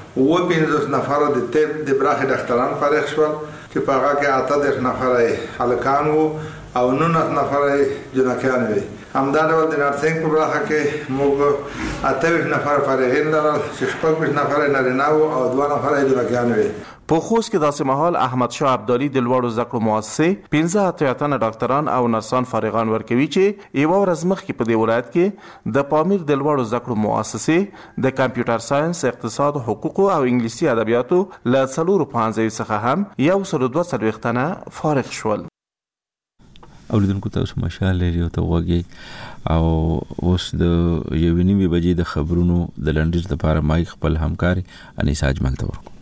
Speaker 24: 50 نفر د طب د برخې ډاکټران فارغ شول چې په هغه کې 18 نفر هلکان وو او 19 نفر جنکیان وي. همدا ډول د نرسنګ په برخه کې موږ 28 نفر فارغین لرل چې 16 نفر نارینه او 2 نفر جنکیان وي.
Speaker 21: په خوست کې داسې مهال احمد شاه ابدالي د لوړو زده کړو مؤسسې 15 تنه ډاکټران او نرسان فارغان ورکوي چې یو ورځ مخکې په دې ولایت کې د پامیر د لوړو زده کړو مؤسسې د کمپیوټر ساينس، اقتصاد، حقوق او انګلیسي ادبیاتو له 450 څخه هم 142 تنه فارغ شول.
Speaker 1: اوریدونکو تاسو مشال ریډیو ته وګورئ او اوس د یوې نیمې بجې د خبرونو د لنډیز لپاره مایک خپل همکار انیس اجمل ته ورکړو.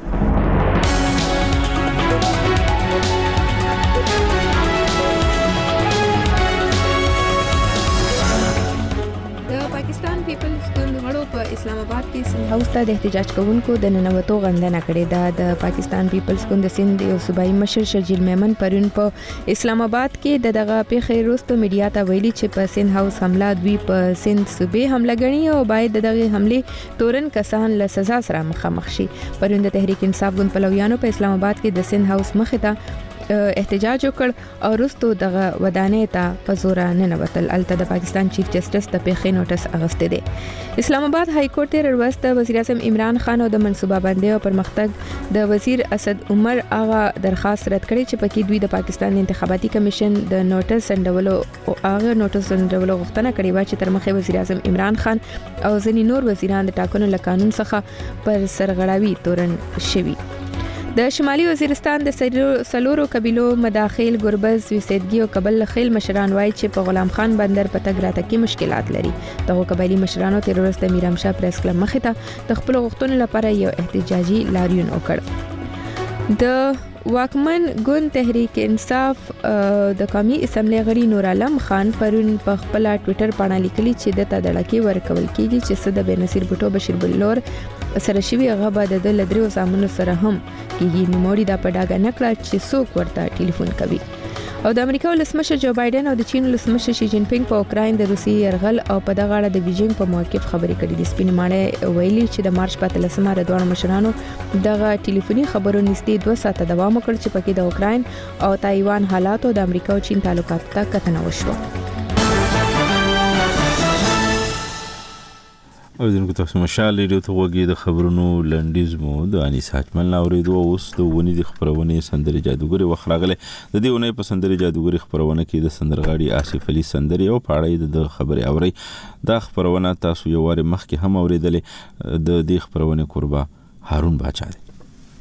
Speaker 2: اسلام آباد کې سند هاوس ته د احتجاج کوونکو د ننوتو غندنه کړې ده. د پاکستان پیپلز ګوند د سند یو صوبایي مشر شرجیل میمن پرون په اسلام آباد کې دغه پیښې وروسته میډیا ته ویلي چې په سند هاوس حمله دوی په سند صوبې حمله ګڼي او باید دغه حمله تورن کسان له سزا سره مخامخ شي. پرون د تحریک انصاف ګوند پلویانو په اسلام آباد کې د سند هاوس مخې ته احتجاج وکړ او وروسته دغه ودانې ته په زور نه نوتل. الته د پاکستان چیف جسټس د پیښې نوټس اغسته دی. اسلام آباد های کورټ تیر ورځ وزیر اعظم عمران خان او د منصوبه بندۍ او پرمختګ د وزیر اسد عمر اغا درخواست رد کړي چې پکې دوی د پاکستان انتخاباتي کمیشن د نوټس سندولو او هغه نوټس سندولو غوښتنه کړې و چې تر مخه وزیر اعظم عمران خان او ځینې نور وزیران د ټاکنو له قانون څخه پر سرغړاوي تورن شوي. د شمالي وزیرستان د سلورو قبیلو مداخل ګربز وسیدګي او قبل خیل مشران وایي چې په غلام خان بندر په تګ راتګ کې مشکلات لري. دغه قبایلی مشرانو تیر ورځ د میرام شاه پریس کلب مخې ته د خپل غوښتنو لپاره یو احتجاجي لاریون وکړ. د واکمن ګوند تحریک انصاف د قومي اسمبلی غړي نور عالم خان پرون په خپل ټوئیټر باندې لیکلي چې د تدړکې ورکول کیږي چې صد بنصیر بوټو بشیر بلور سره شوی هغه بعد د لدریو زامنو سره هم کیږي. نوموړي دا په ډاګه نکړه چې څوک ورته ټلیفون کوي. او د امریکا ولسمشر جو بایدن او د چین ولسمشر شي جین پینګ په اوکراین د روسي يرغل او په دغه اړه د بیجینګ په موقف خبرې کړې دي. سپین ماڼۍ ویلي چې د مارچ په 13مه د دوه مشرانو دغه ټلیفوني خبرو نږدې 2 ساعته دوام وکړ چې پکې د اوکراین او تایوان حالات او د امریکا او چین تعلقاتو ته کتنه وشوه.
Speaker 1: او دغه تاسو مشال ریډیو ته وګورئ د خبرونو لنډیز مو د انیس اجمل اوریدو اوس د ونی د خبرونه سندري جادوګری وخراغله. د دې ونی په سندري جادوګری خبرونه کې د سندرغاړي آصف علي سندري او پاړې د خبري اوري. دا خبرونه تاسو یو واره مخکې هم اوریدلې. د دې خبرونه قربا هارون باچا دی.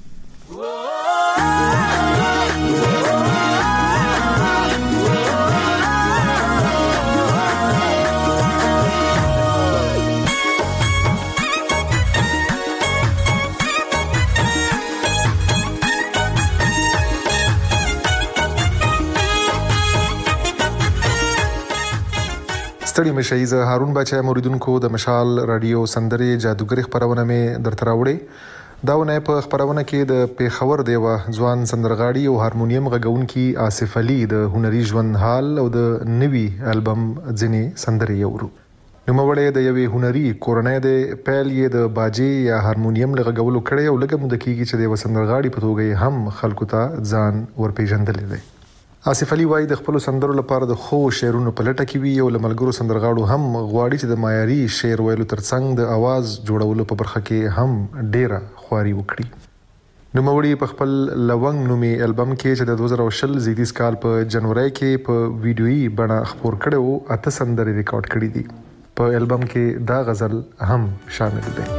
Speaker 4: ستړي مشي زه هارون بچا موریدونکو د مشال رادیو سندري جادوګری خبرونه مې درته راوړې. داونه په خبرونه کې د پیښور دیوه ځوان سندرغاړي او هارمونیم غږونکي آصف علي د هنري ژوند حال او د نوي البم ځینې سندري اورو. نوموړی د یوې هنري کورنۍ د پیل یې د باجې یا هارمونیم لغږولو کړي او لږه مده کېږي چې د سندرغاړي په توګه هم خلکو ته ځان ورپېژندل دي. آصف علي وايي د خپل سندرو لپاره د خو شعرونو په لټه کې وي او لملګرو سندرغاړو هم غواړي چې د معیاري شعر ویلو ترڅنګ د आवाज جوړولو په برخه کې هم ډیره خواري وکړي. نوموړي په خپل لونګ نومي البم کې چې د 2020 زیږدیز کال په جنوري کې په ویډیويي بڼه خپور کړو 8 سندرې ریکارډ کړې دي. په البم کې دا غزل هم شامل دی.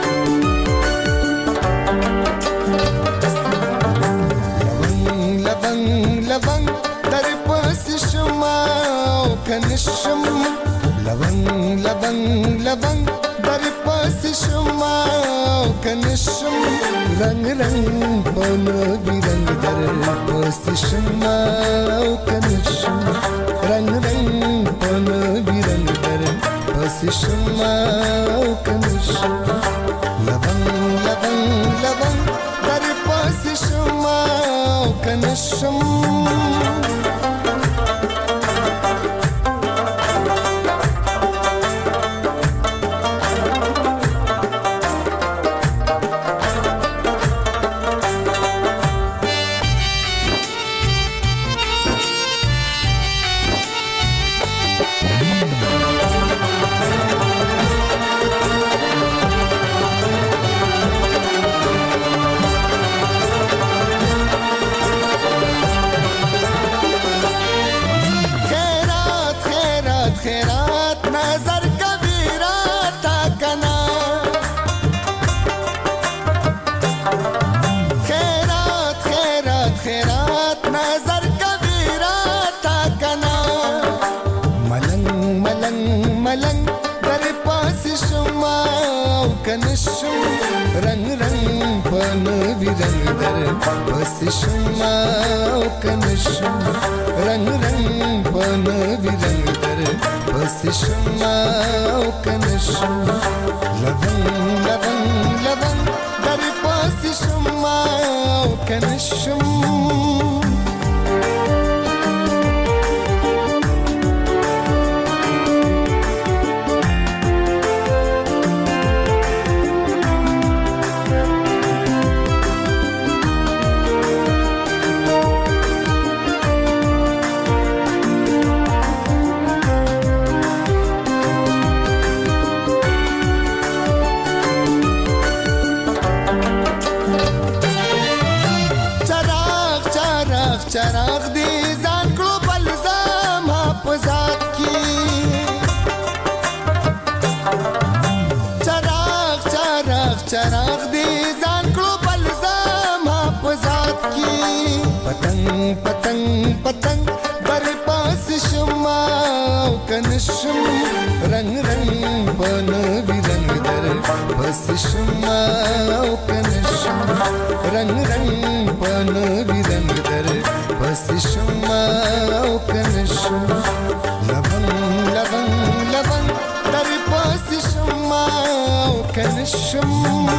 Speaker 5: کنشم لبنگ لبنگ لبنگ در پاس شما کنشم رنگ رنگ بانو بیرنگ در پاس شما کنشم رنگ رنگ بانو بیرنگ در پاس شما کنشم لبنگ لبنگ لبنگ در پاس شما کنشم پنوی رنگ در پس شما او کنشم رنگ رنگ پنوی رنگ در پس شما او کنشم لبن لبن لبن در پس شما او کنشم چراغ دی ځان کړو بل زما په ذات کې چراغ چراغ چراغ دی ځان کړو بل زما په ذات کې پتنګ پتنګ پتنګ در پاس شما او کنشم رنگ رنگ بنوي رنگ در پاس شما او کنشم رنگ رنگ بنوي رنگ در پس شما او کنشم لبن لبن لبن در پس شما او کنشم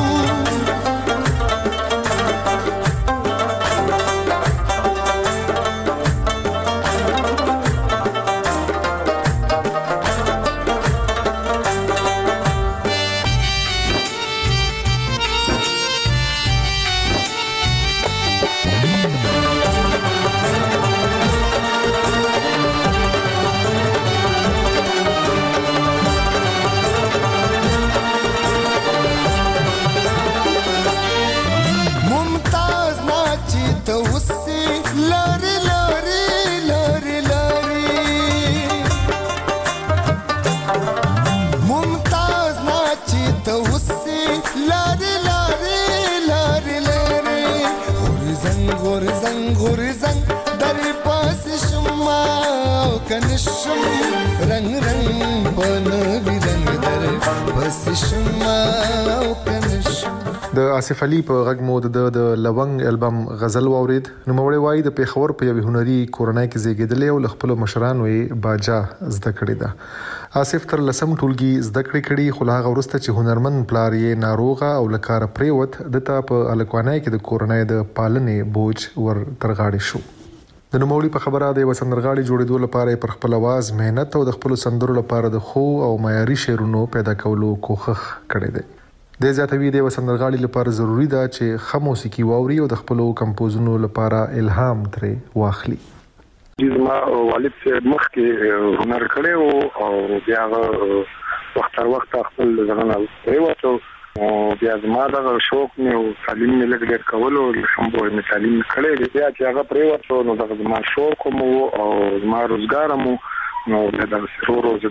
Speaker 5: کنشم رنگ رنگ بنوي رنگ در بس شما او کنشم
Speaker 4: د آصف علي په غږ مو د لونګ البم غزل واورید نو مړی وای د پیښور په یوه هنري کورنۍ کې زیږیدلی او خپل مشران وی باجا زده کړی دا آصف تر لسم ټولګي زده کړی خو هغه ورسته چې هنرمن پلار یې ناروغه او لکار پریوت دته په الکوانای کې د کورنۍ د پالنې بوج ور ترغاړي شو د نوموړي په خبره د وسندرغاړي جوړېدو لپاره پر خپل आवाज مهنت او د خپل سندرو لپاره د خو او معیاري شعرونو پیدا کولو کوښښ کړی دی د زیاتوي د وسندرغاړي لپاره ضروری ده چې خه موسیقي واوري او د خپل کمپوزونو لپاره الهام ترې واخلي
Speaker 14: زما والد مخکې هنر کړی او بیا وخت تر وخت خپل ځان پریوتو او بیا زما د شوق مې او تعلیم مې لږ ډېر کولو شمبو مې تعلیم کړی دی بیا چې هغه پریوتو نو د زما شوق مو او زما روزګار مو نو د سرورو د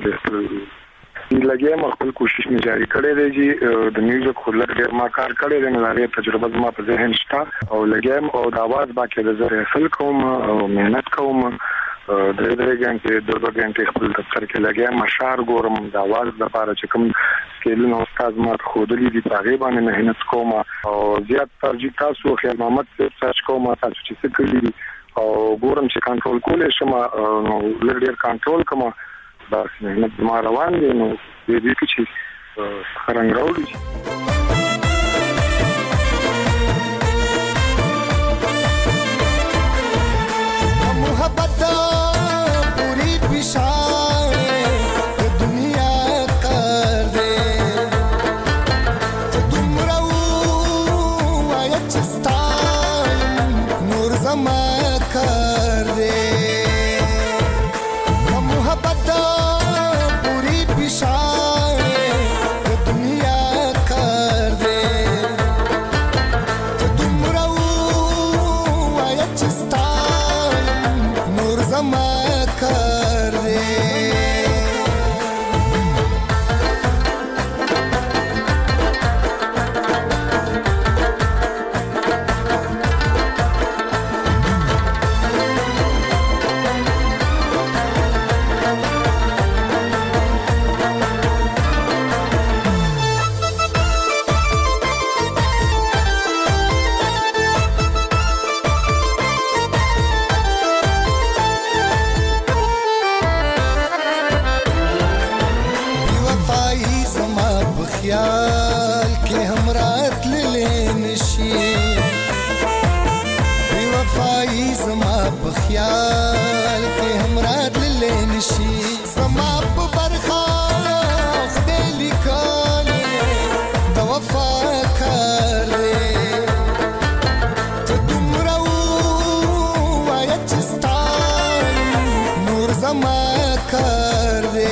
Speaker 14: لګیم خپل کوشش مې جاری کړی دی چې د میوزیک خو لږ ډېر ما کار کړی دی نو دا تجربه زما په ذهن شته او لګیم او د आवाज باکې د زره خپل کوم او مهنت کوم درې غنټې دوه غنټې خپل دفتر کې لګیم مشار ګورم د आवाज لپاره چې کوم سکیلونه استاد ما خودلی دي په غیبه مهنت کوم او زیات ترجیح تاسو خیر محمد سرچ کوم تاسو چې څه کړی او ګورم چې کنټرول کولې شم نو لږ ډېر کنټرول کوم بس مهنت ما روان دي نو دې کې چې څنګه راوړي
Speaker 5: محبت پوری پیشائے دنیا کر دے تم رو آیا چستان نور زما کر دے محبت پوری پیشائے دنیا کر دے تم رو آیا چستان نور زما کر دے خیال کې همرا دلې نشي سما په برخه خدای لیکلې د وفا کار دی ته دومره وایه چې ستا نور زما کار دی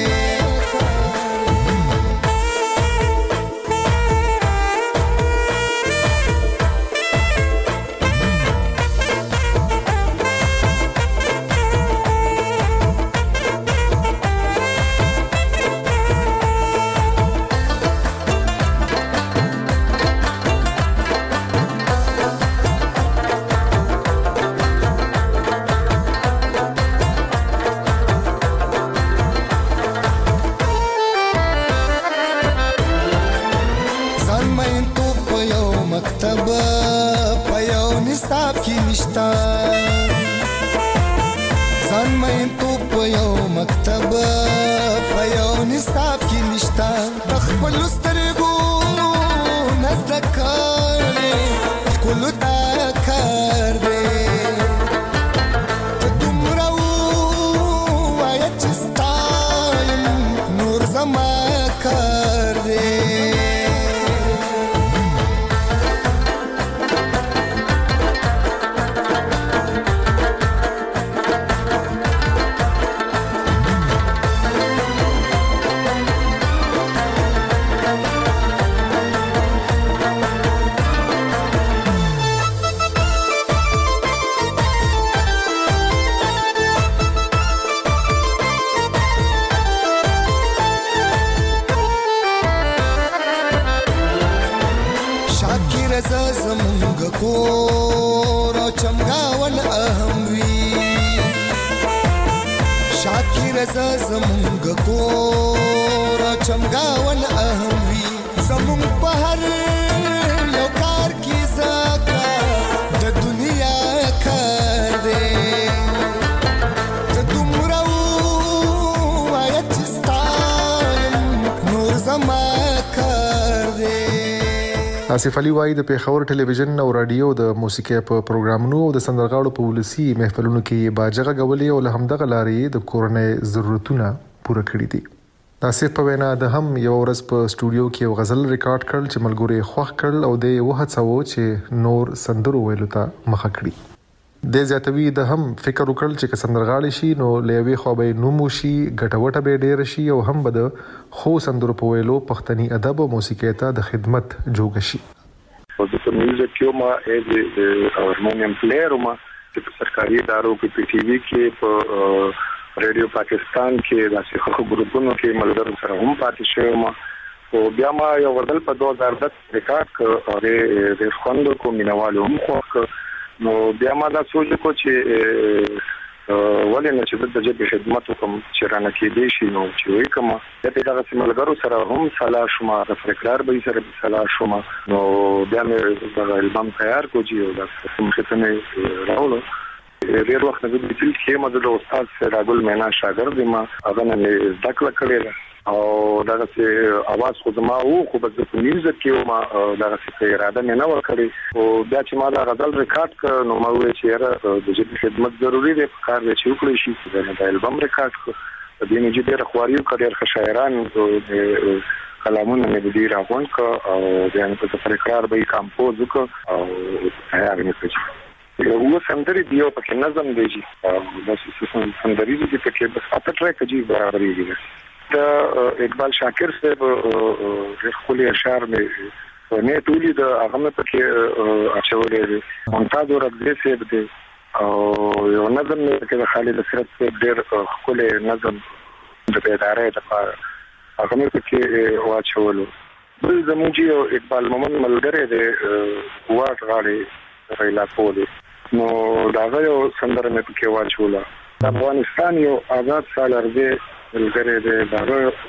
Speaker 4: آصف علي وايي د پیښور ټلویزیون او رادیو د موسیقي په پروګرامونو او د سندرغاړو په ولسی محفلونو کې باجغه غولې او له همدغه لارې د کورنۍ ضرورتونه پوره کړې دي. آصف په وینا د هم یو ورځ په سټوډیو کې یو غزل ریکارډ کړل چې ملګری خوښ کړل او د وهڅو چې نور سندرو ویلو ته مخه کړي. د زیاتوي د هم فکر وکړل چې سندرغاړي شي نو لوي خو به نومو شي ګټوټه به ډیر شي او هم به د خو سندرو په ویلو پښتني ادب او موسیقي ته د خدمت جوړ شي.
Speaker 14: او د میوزیک یو ما از هارمونیم پلیئر ما چې سرکاري ادارو کې پی ټي وی کې په رادیو پاکستان کې داسې خلکو ګروپونو کې ملګرو سره هم پاتې شوم او بیا ما یو وردل په 2010 ریکارډ کړ د خوندو کو مینوالو هم خو نو بیا ما دا سوچ کو چې ولې نه چې د جبه خدمت کوم چې رانه کې دی شي نو چې وای کوم د پیدا سیملګرو سره هم سلا شوما د فکرار به سره سلا شوما نو بیا مې د البم تیار کو چې دا کوم څه نه راولو ډیر وخت نه د تل کې مده د استاد سراغل مینا شاګرد ما هغه نه ذکر کړی او دا چې आवाज خو ما وو خو په میوزیک کې ما دا چې اراده نه وکړي او بیا چې ما دا غزل ریکارډ کړ نو ما وې چې د جدي خدمت ضروری دی په کار چې وکړي شي دا البم ریکارډ کړ د دې جدي رخواري کړي شاعران او کلامونه مې دې راغون ک او بیا په فکرار به کمپوز وک او تیار مې کړ یو سندري دیو په نظم دی چې دا سندري دې په کې بس اته ټریک دی برابرې دي دا اقبال شاکر صاحب خپل اشعار مې نه ټولې د هغه په کې اچولې ممتاز ورغلې صاحب دی او یو نظم کې د خالد اسرت صاحب ډېر خپل نظم د ادارې لپاره هغه په کې واچولو بل زموږ یو اقبال مومن ملګری دی واټ غاړي ریلا پولی نو دا یو سندره مې په کې واچوله افغانستان یو آزاد سالارځي ملګری دی دا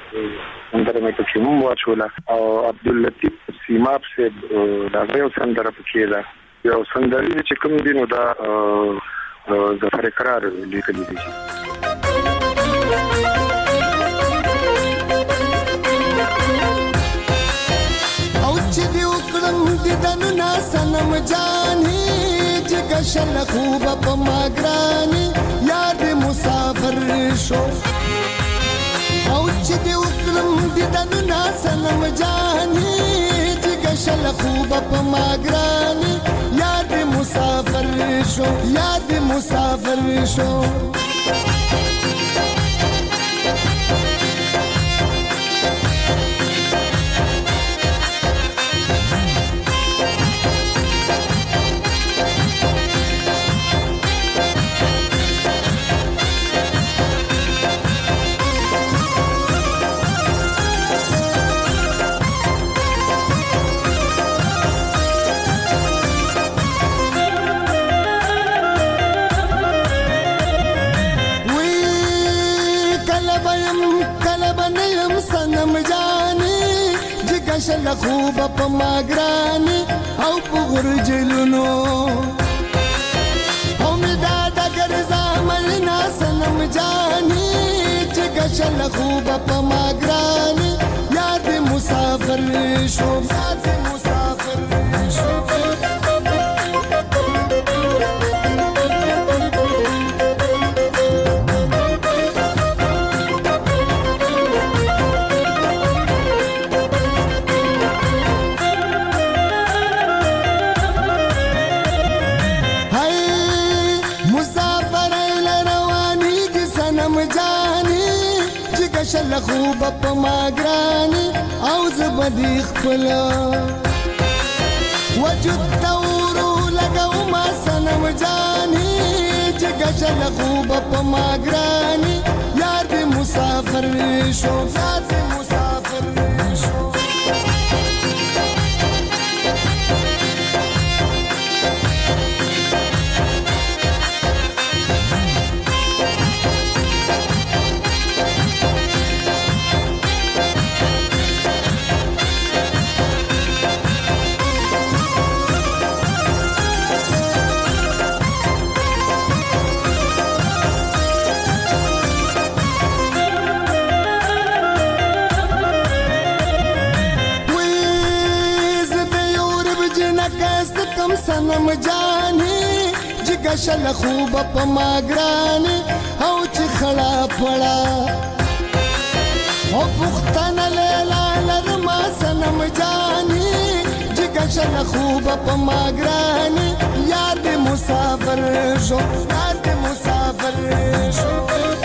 Speaker 14: سندره مې په کې مو واچوله او عبداللطیف سیماب صاحب دا یو سندره په کې ده یو سندري چې کوم دی نو دا د فرقرار لیکلي دي
Speaker 5: او چې دی وکړم د دنو ناسنم جانې چې جگشل خوب په ماګرانی یار دې مسافر شو او چې دې وکړم دې دنو ناسنم جاني جگشل خوب په ماګرانی یار دې مسافر شو یار دې مسافر شو شل خوب په ماګرانی او په غرجلونو او می دا دګر زامل ناسنم جانی چې شل خوب په ماګرانی یار دې مسافر شو یار دې مسافر شو شل خوب په ماګرانی او زبدي خپل وجود تورو لګاو ما سنم جاني جګ شل خوب په ماګرانی یار دې مسافر شو یار دې مسافر شو سنم جانی جگہ شل خوب په ماګرانی او چې خړا پړا او پختن لیلا لرما سنم جانی جگہ شل خوب په ماګرانی یار دې مسافر شو یار دې مسافر شو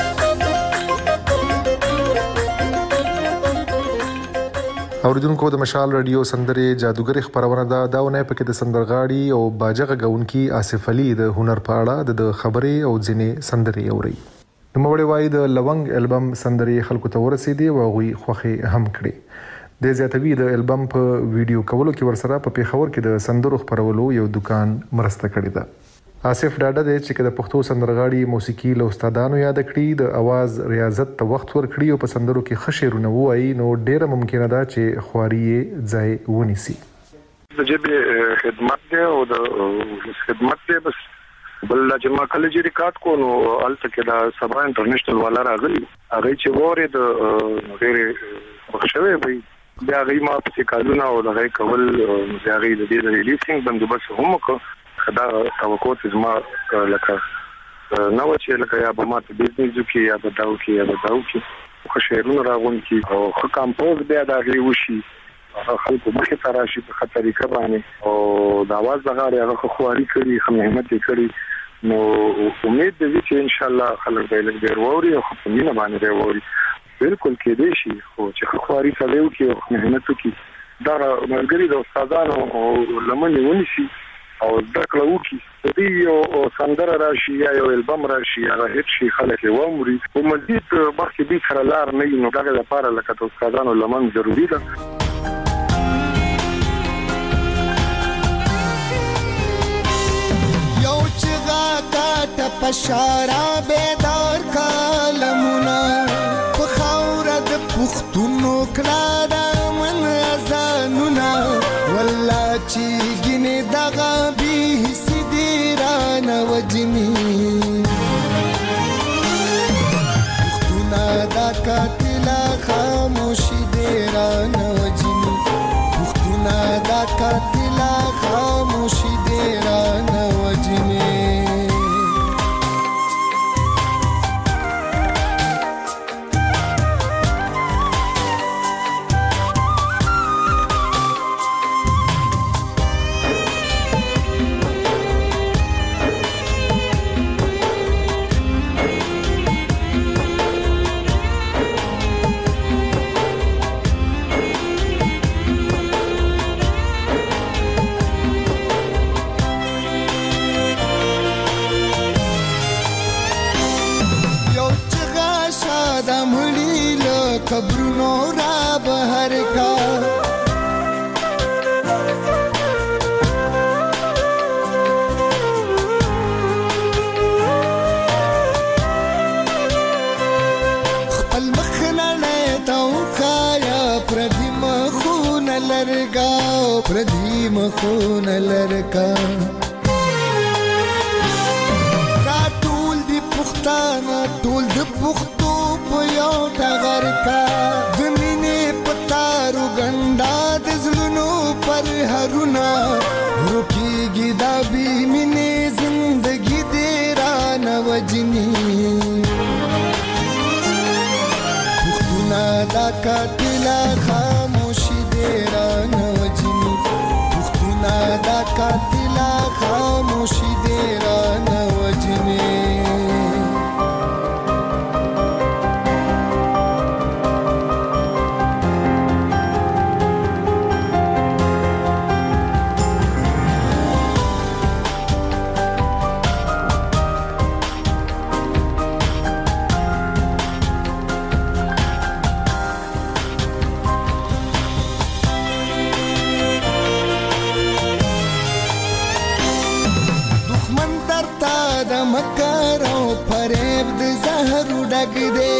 Speaker 4: اوریدونکو د مشال رادیو سندره جادوګر خبرونه دا ونه پکې د سندرغاړي او باجغه غونکي آصف علي د هنر په اړه د خبرې او ځینې سندرې اوري نوموړی وایي د لونګ البم سندرې خلکو ته ورسېدي او غوي خوخي هم کړي د زیاتوي د البم په ویډیو کولو کې ورسره په پیښور کې د سندرو خبرولو یو دکان مرسته کړې ده آصف ډاډه دی چې د پښتو سندرغاړي موسیقي له استادانو یاد کړي د आवाज ریاضت ته وخت ورکړي او په سندرو کې خشرونه وایي نو ډیره ممکنه ده چې خواري ځای ونیسي
Speaker 14: د جبه خدمت دی او د خدمت دی بس بل چې ما کله چې ریکارډ کو نو الته کې دا سبا انټرنیشنل والا راغلی هغه چې وره د ډېر بخښوي وي بیا غي ما په کالونه او هغه کول بیا غي د دې ریلیسینګ بندوبست هم کو دا توقع زما لکه نو چې لکه یا به ماته بزنس کې یا به داو کې خو شعرونه راغون کې او خو کمپوز بیا دا غي وشي خلکو مخه تراشي په طریقه باندې او د आवाज دغه هغه خواري کړی خو مهمت کړی نو امید دې چې ان شاء الله خلک به لږ ډیر ووري او په مینه باندې ووري بالکل کې دې شي خو چې خواري سره وکي او مهمت وکي دا ملګری د استادانو او لمنې ونیسي او دکړه وکي دې یو سندره راشي یا یو البم راشي هغه هیڅ شي خلک ومري او مزید مخکې دې سره لار نه نو دغه لپاره لکه د استادانو لمن ضروری ده
Speaker 5: یو چې غاټه پشارا بیدار کالمونه په خاور د پښتونو کړه د من ازانونه والله چې ګنې دغه به سیدران وجني پښتونه دا قاتل خاموشي دران وجني پښتونه دا قاتل خاموشي دران وجني قبرونو را بهر کا خپل مخنا نه تاو خایا پردی مخون لرګا پردی مخون لرګا ټول د پښتو په یو ټغر کا د مینې پتارو ګندا د زلونو پر هرونا روکیږي دا بی مینې زندگی دې را نوجنی پښتونا دا قاتلا خاموشي دې را نوجنی پښتونا دا قاتلا خاموشي دې را نوجنی مکرو فریب د زهر ډک دے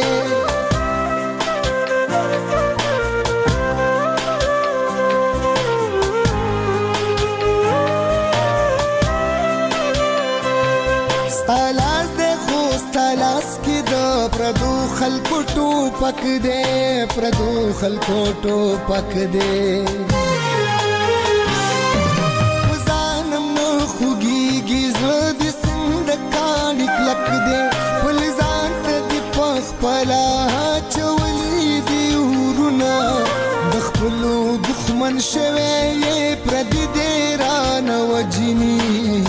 Speaker 5: ستالاس دے خو ستالاس کی د پردو خلکو ټوپک دے پردو خلکو ټوپک دے وزانم نو خوږیږي زړه دې لک دے پل ځان ته دی پخ پلا چولی دی ورنا د خپلو دښمن شوی یې پردي دی رانه وجني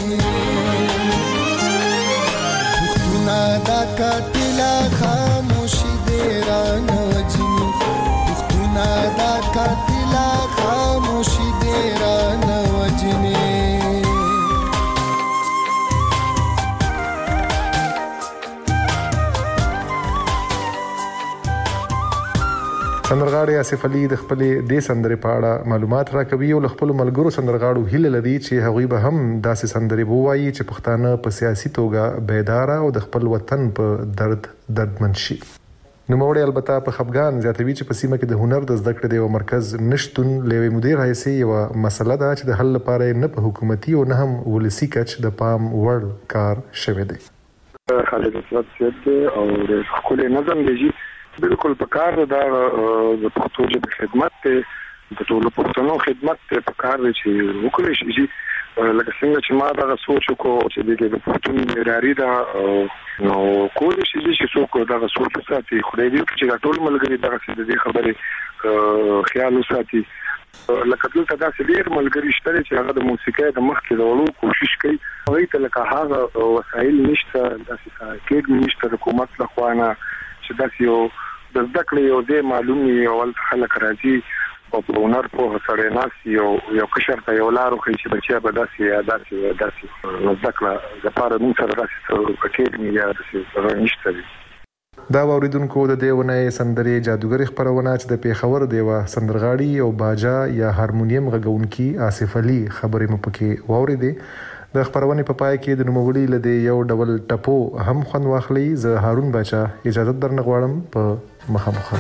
Speaker 5: پښتونه دا قاتله خاموشي دی رانه وجني پښتونه دا قاتله خاموشي دی رانه وجني
Speaker 4: سندرغاړي آصف علي د خپل د سندرې په اړه معلومات راکوي او خپل ملګرو سندرغاړو هیله لري چې هغوی به هم داسې سندرې ووایي چې پښتانه په سیاسي توګه بیدار او د خپل وطن په دردمن شي. نوموړی البته په خفګان زیاتوي چې په سیمه کې د هنر د زده کړې د یو مرکز نشتون لوی مدیر حیثیت یو مسله ده چې د حل لپاره نه په حکومتي او نه هم ولسی کچ د پام وړ کار شوی دی.
Speaker 6: خالد اسد او د خپل نظم دی بالکل پکار دا د پښتو ژبې خدمت ته د ټولو پښتنو خدمت ته پکار دی چې وکړي شي لکه څنګه چې ما دا سوچ وکړ چې د پښتون معیاري دا نو کول شي چې څوک دا سوچ ساتي خدای دې چې ټول ملګری دا څه دې خبره خیال وساتي لکه دلته دا ډېر ملګری شته چې هغه د موسیقۍ د مخ کې د وړو کوشش کوي هغه ته لکه هغه وسایل نشته داسې کې نشته د حکومت لخوا نه چې داسې یو د زده کړې یو دې معلومي اول خلک راځي او په هنر په سره ناس یو کشر ته یو لارو خي چې بچیا به داسې زده کړه د پاره موږ سره داسې اکیډمي یا داسې نشته.
Speaker 4: دا اوریدونکو د دیونه سندرې جادوګر خبرونه چې د پیښور دیوه سندرغاړي او باجا یا هارمونیم غږونکي آصف علي خبرې مو پکې واوریدې. د خبرونه په پای کې د نوموړي لدی یو ډول ټپو هم خوند واخلي. زه هارون باچا اجازه درنه غواړم په مخامخ.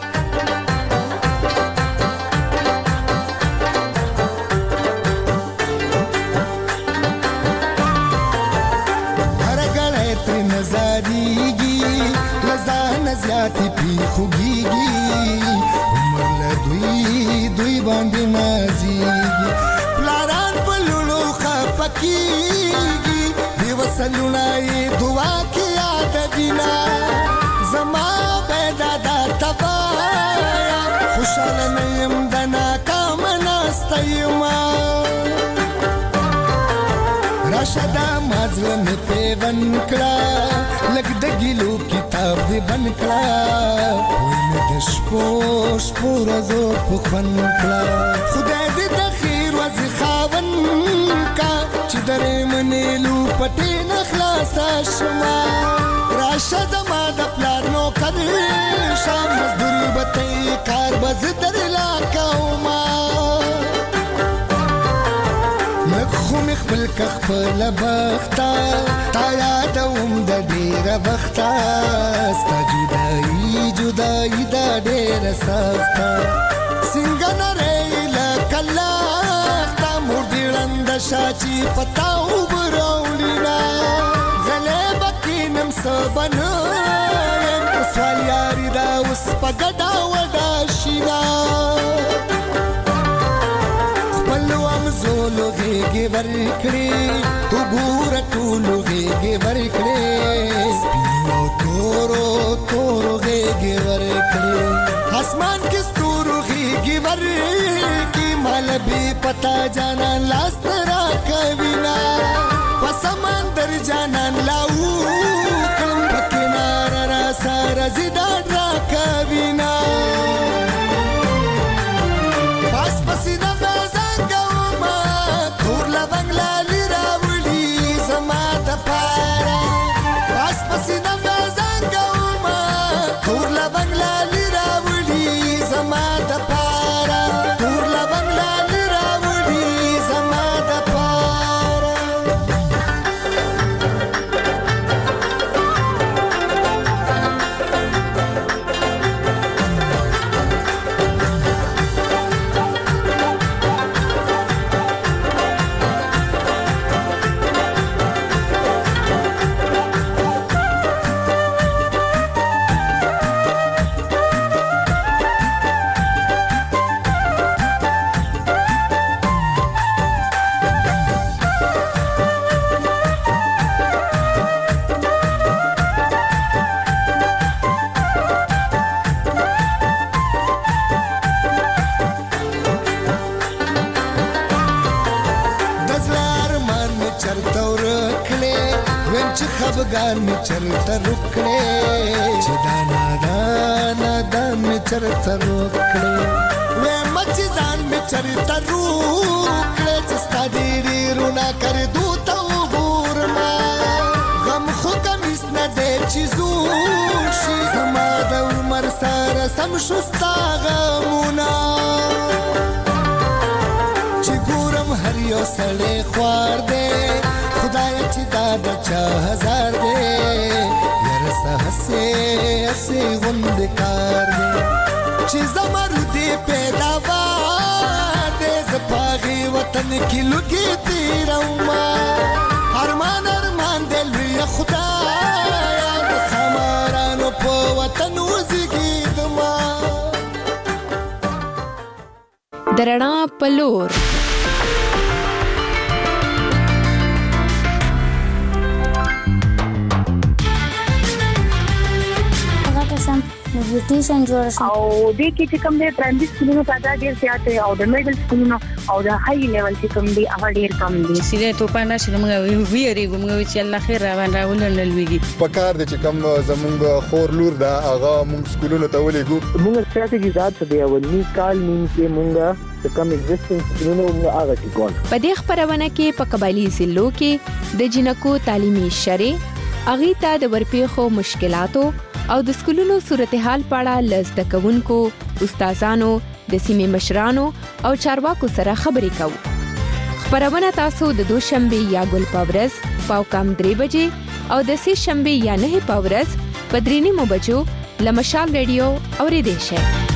Speaker 5: زیاتی پی خوگیگی عمر لدوی باندی نازیگی پلاران پلولو خفکیگی دیوسلونای دعا کی آده دینا زما بیدا دا تفایا خوشحال نیم دنا کامناستیم راشدا مازلم پیون کلا لگ دگیلو کتاب دی بن کلا وین دشپو رزو پخون کلا خدای دی دخیر وزی خاون کا چی در منیلو پټې نه خلاصه شما راشه زما د پلار نوکر شم مزدوري به ته کار به زه درلا کوما لږ خو مې خپل که خپله بخته تا یادوم د ډېره وخته ستا جدایي جدایي دا ډېره سخته څنګه نری لکه لخته مور دې ړنده شه چې په تا اوبه راوړينا غلی به کښېنم څه به نه یم سوال یاري دا اوس په ګډه وډه شینا زولو غیږې ورکړې وګوره ټولو غیږې ورکړې سپینو تورو تورو غیږې ورکړې اسمان کې ستورو غیږې ورکړې مال بې پتا جانان لاس را کوي نا په سمندر جانان لاو کړم په کناره را سره زیدان را کوي نا پاس پسې د بنگلا لراولی زما د پارا پاس پسې د زنګوما تور لا بنگلا لراولی زما د پارا تور لا بنگلا لراولی زما د پارا خفګان می چرته رکړې چې دانا دانا دان می چرته رکړې وې مچ ځان می چرته رکړې چې ستادي رونه کړ دوته وګورما غم خو کمیس نه دې چې زور شي زما د عمر سره سم شستا غمونه چې ګورم هر یو سړی خوار دی خدای چې دا د چا هزار دی یاره سه هسې غوند کار دی چې زمرودي پیداوار دی زه په هغې وطن کې لوګي تېرومه ارمان ارمان دی لویه خدایه د ښامارانو په وطن وزېږېدمه
Speaker 2: د رڼا په لور
Speaker 3: بیوټیشن جوړ شو
Speaker 7: او دې کې چې کوم دې پرایمري سکولونو تعداد ډېر زیات دی او د میډل سکولونو او د هاي لیول چې کوم دي هغه ډېر کم دي
Speaker 8: سیده ته پانا چې موږ ویریږو موږ چې الله خیر راوړي ولولږي
Speaker 9: په کار دي چې کوم زمونږ خور لور دا هغه موږ سکولونو ته ولېګو
Speaker 25: موږ ستراتیژي ذات دی اولنی کال نیم کې موږ د کوم ایگزیسټنس سکولونو هغه کې ګول
Speaker 2: په دې خبرونه کې په قبایلی ضلعو کې د جنکو تعلیمي شری اغه ته د ورپېخو مشکلاتو او د سکولونو صورتحال پاړه لزد کوونکو استادانو د سیمې مشرانو او چارواکو سره خبرې کوو. خبرونه تاسو د دوشنبه یا ګل پاورز پاو کم 3 بجې او د سې شنبه یا 9 پاورز په 3:30 بجو لمشال ریډیو اورېدئ شئ.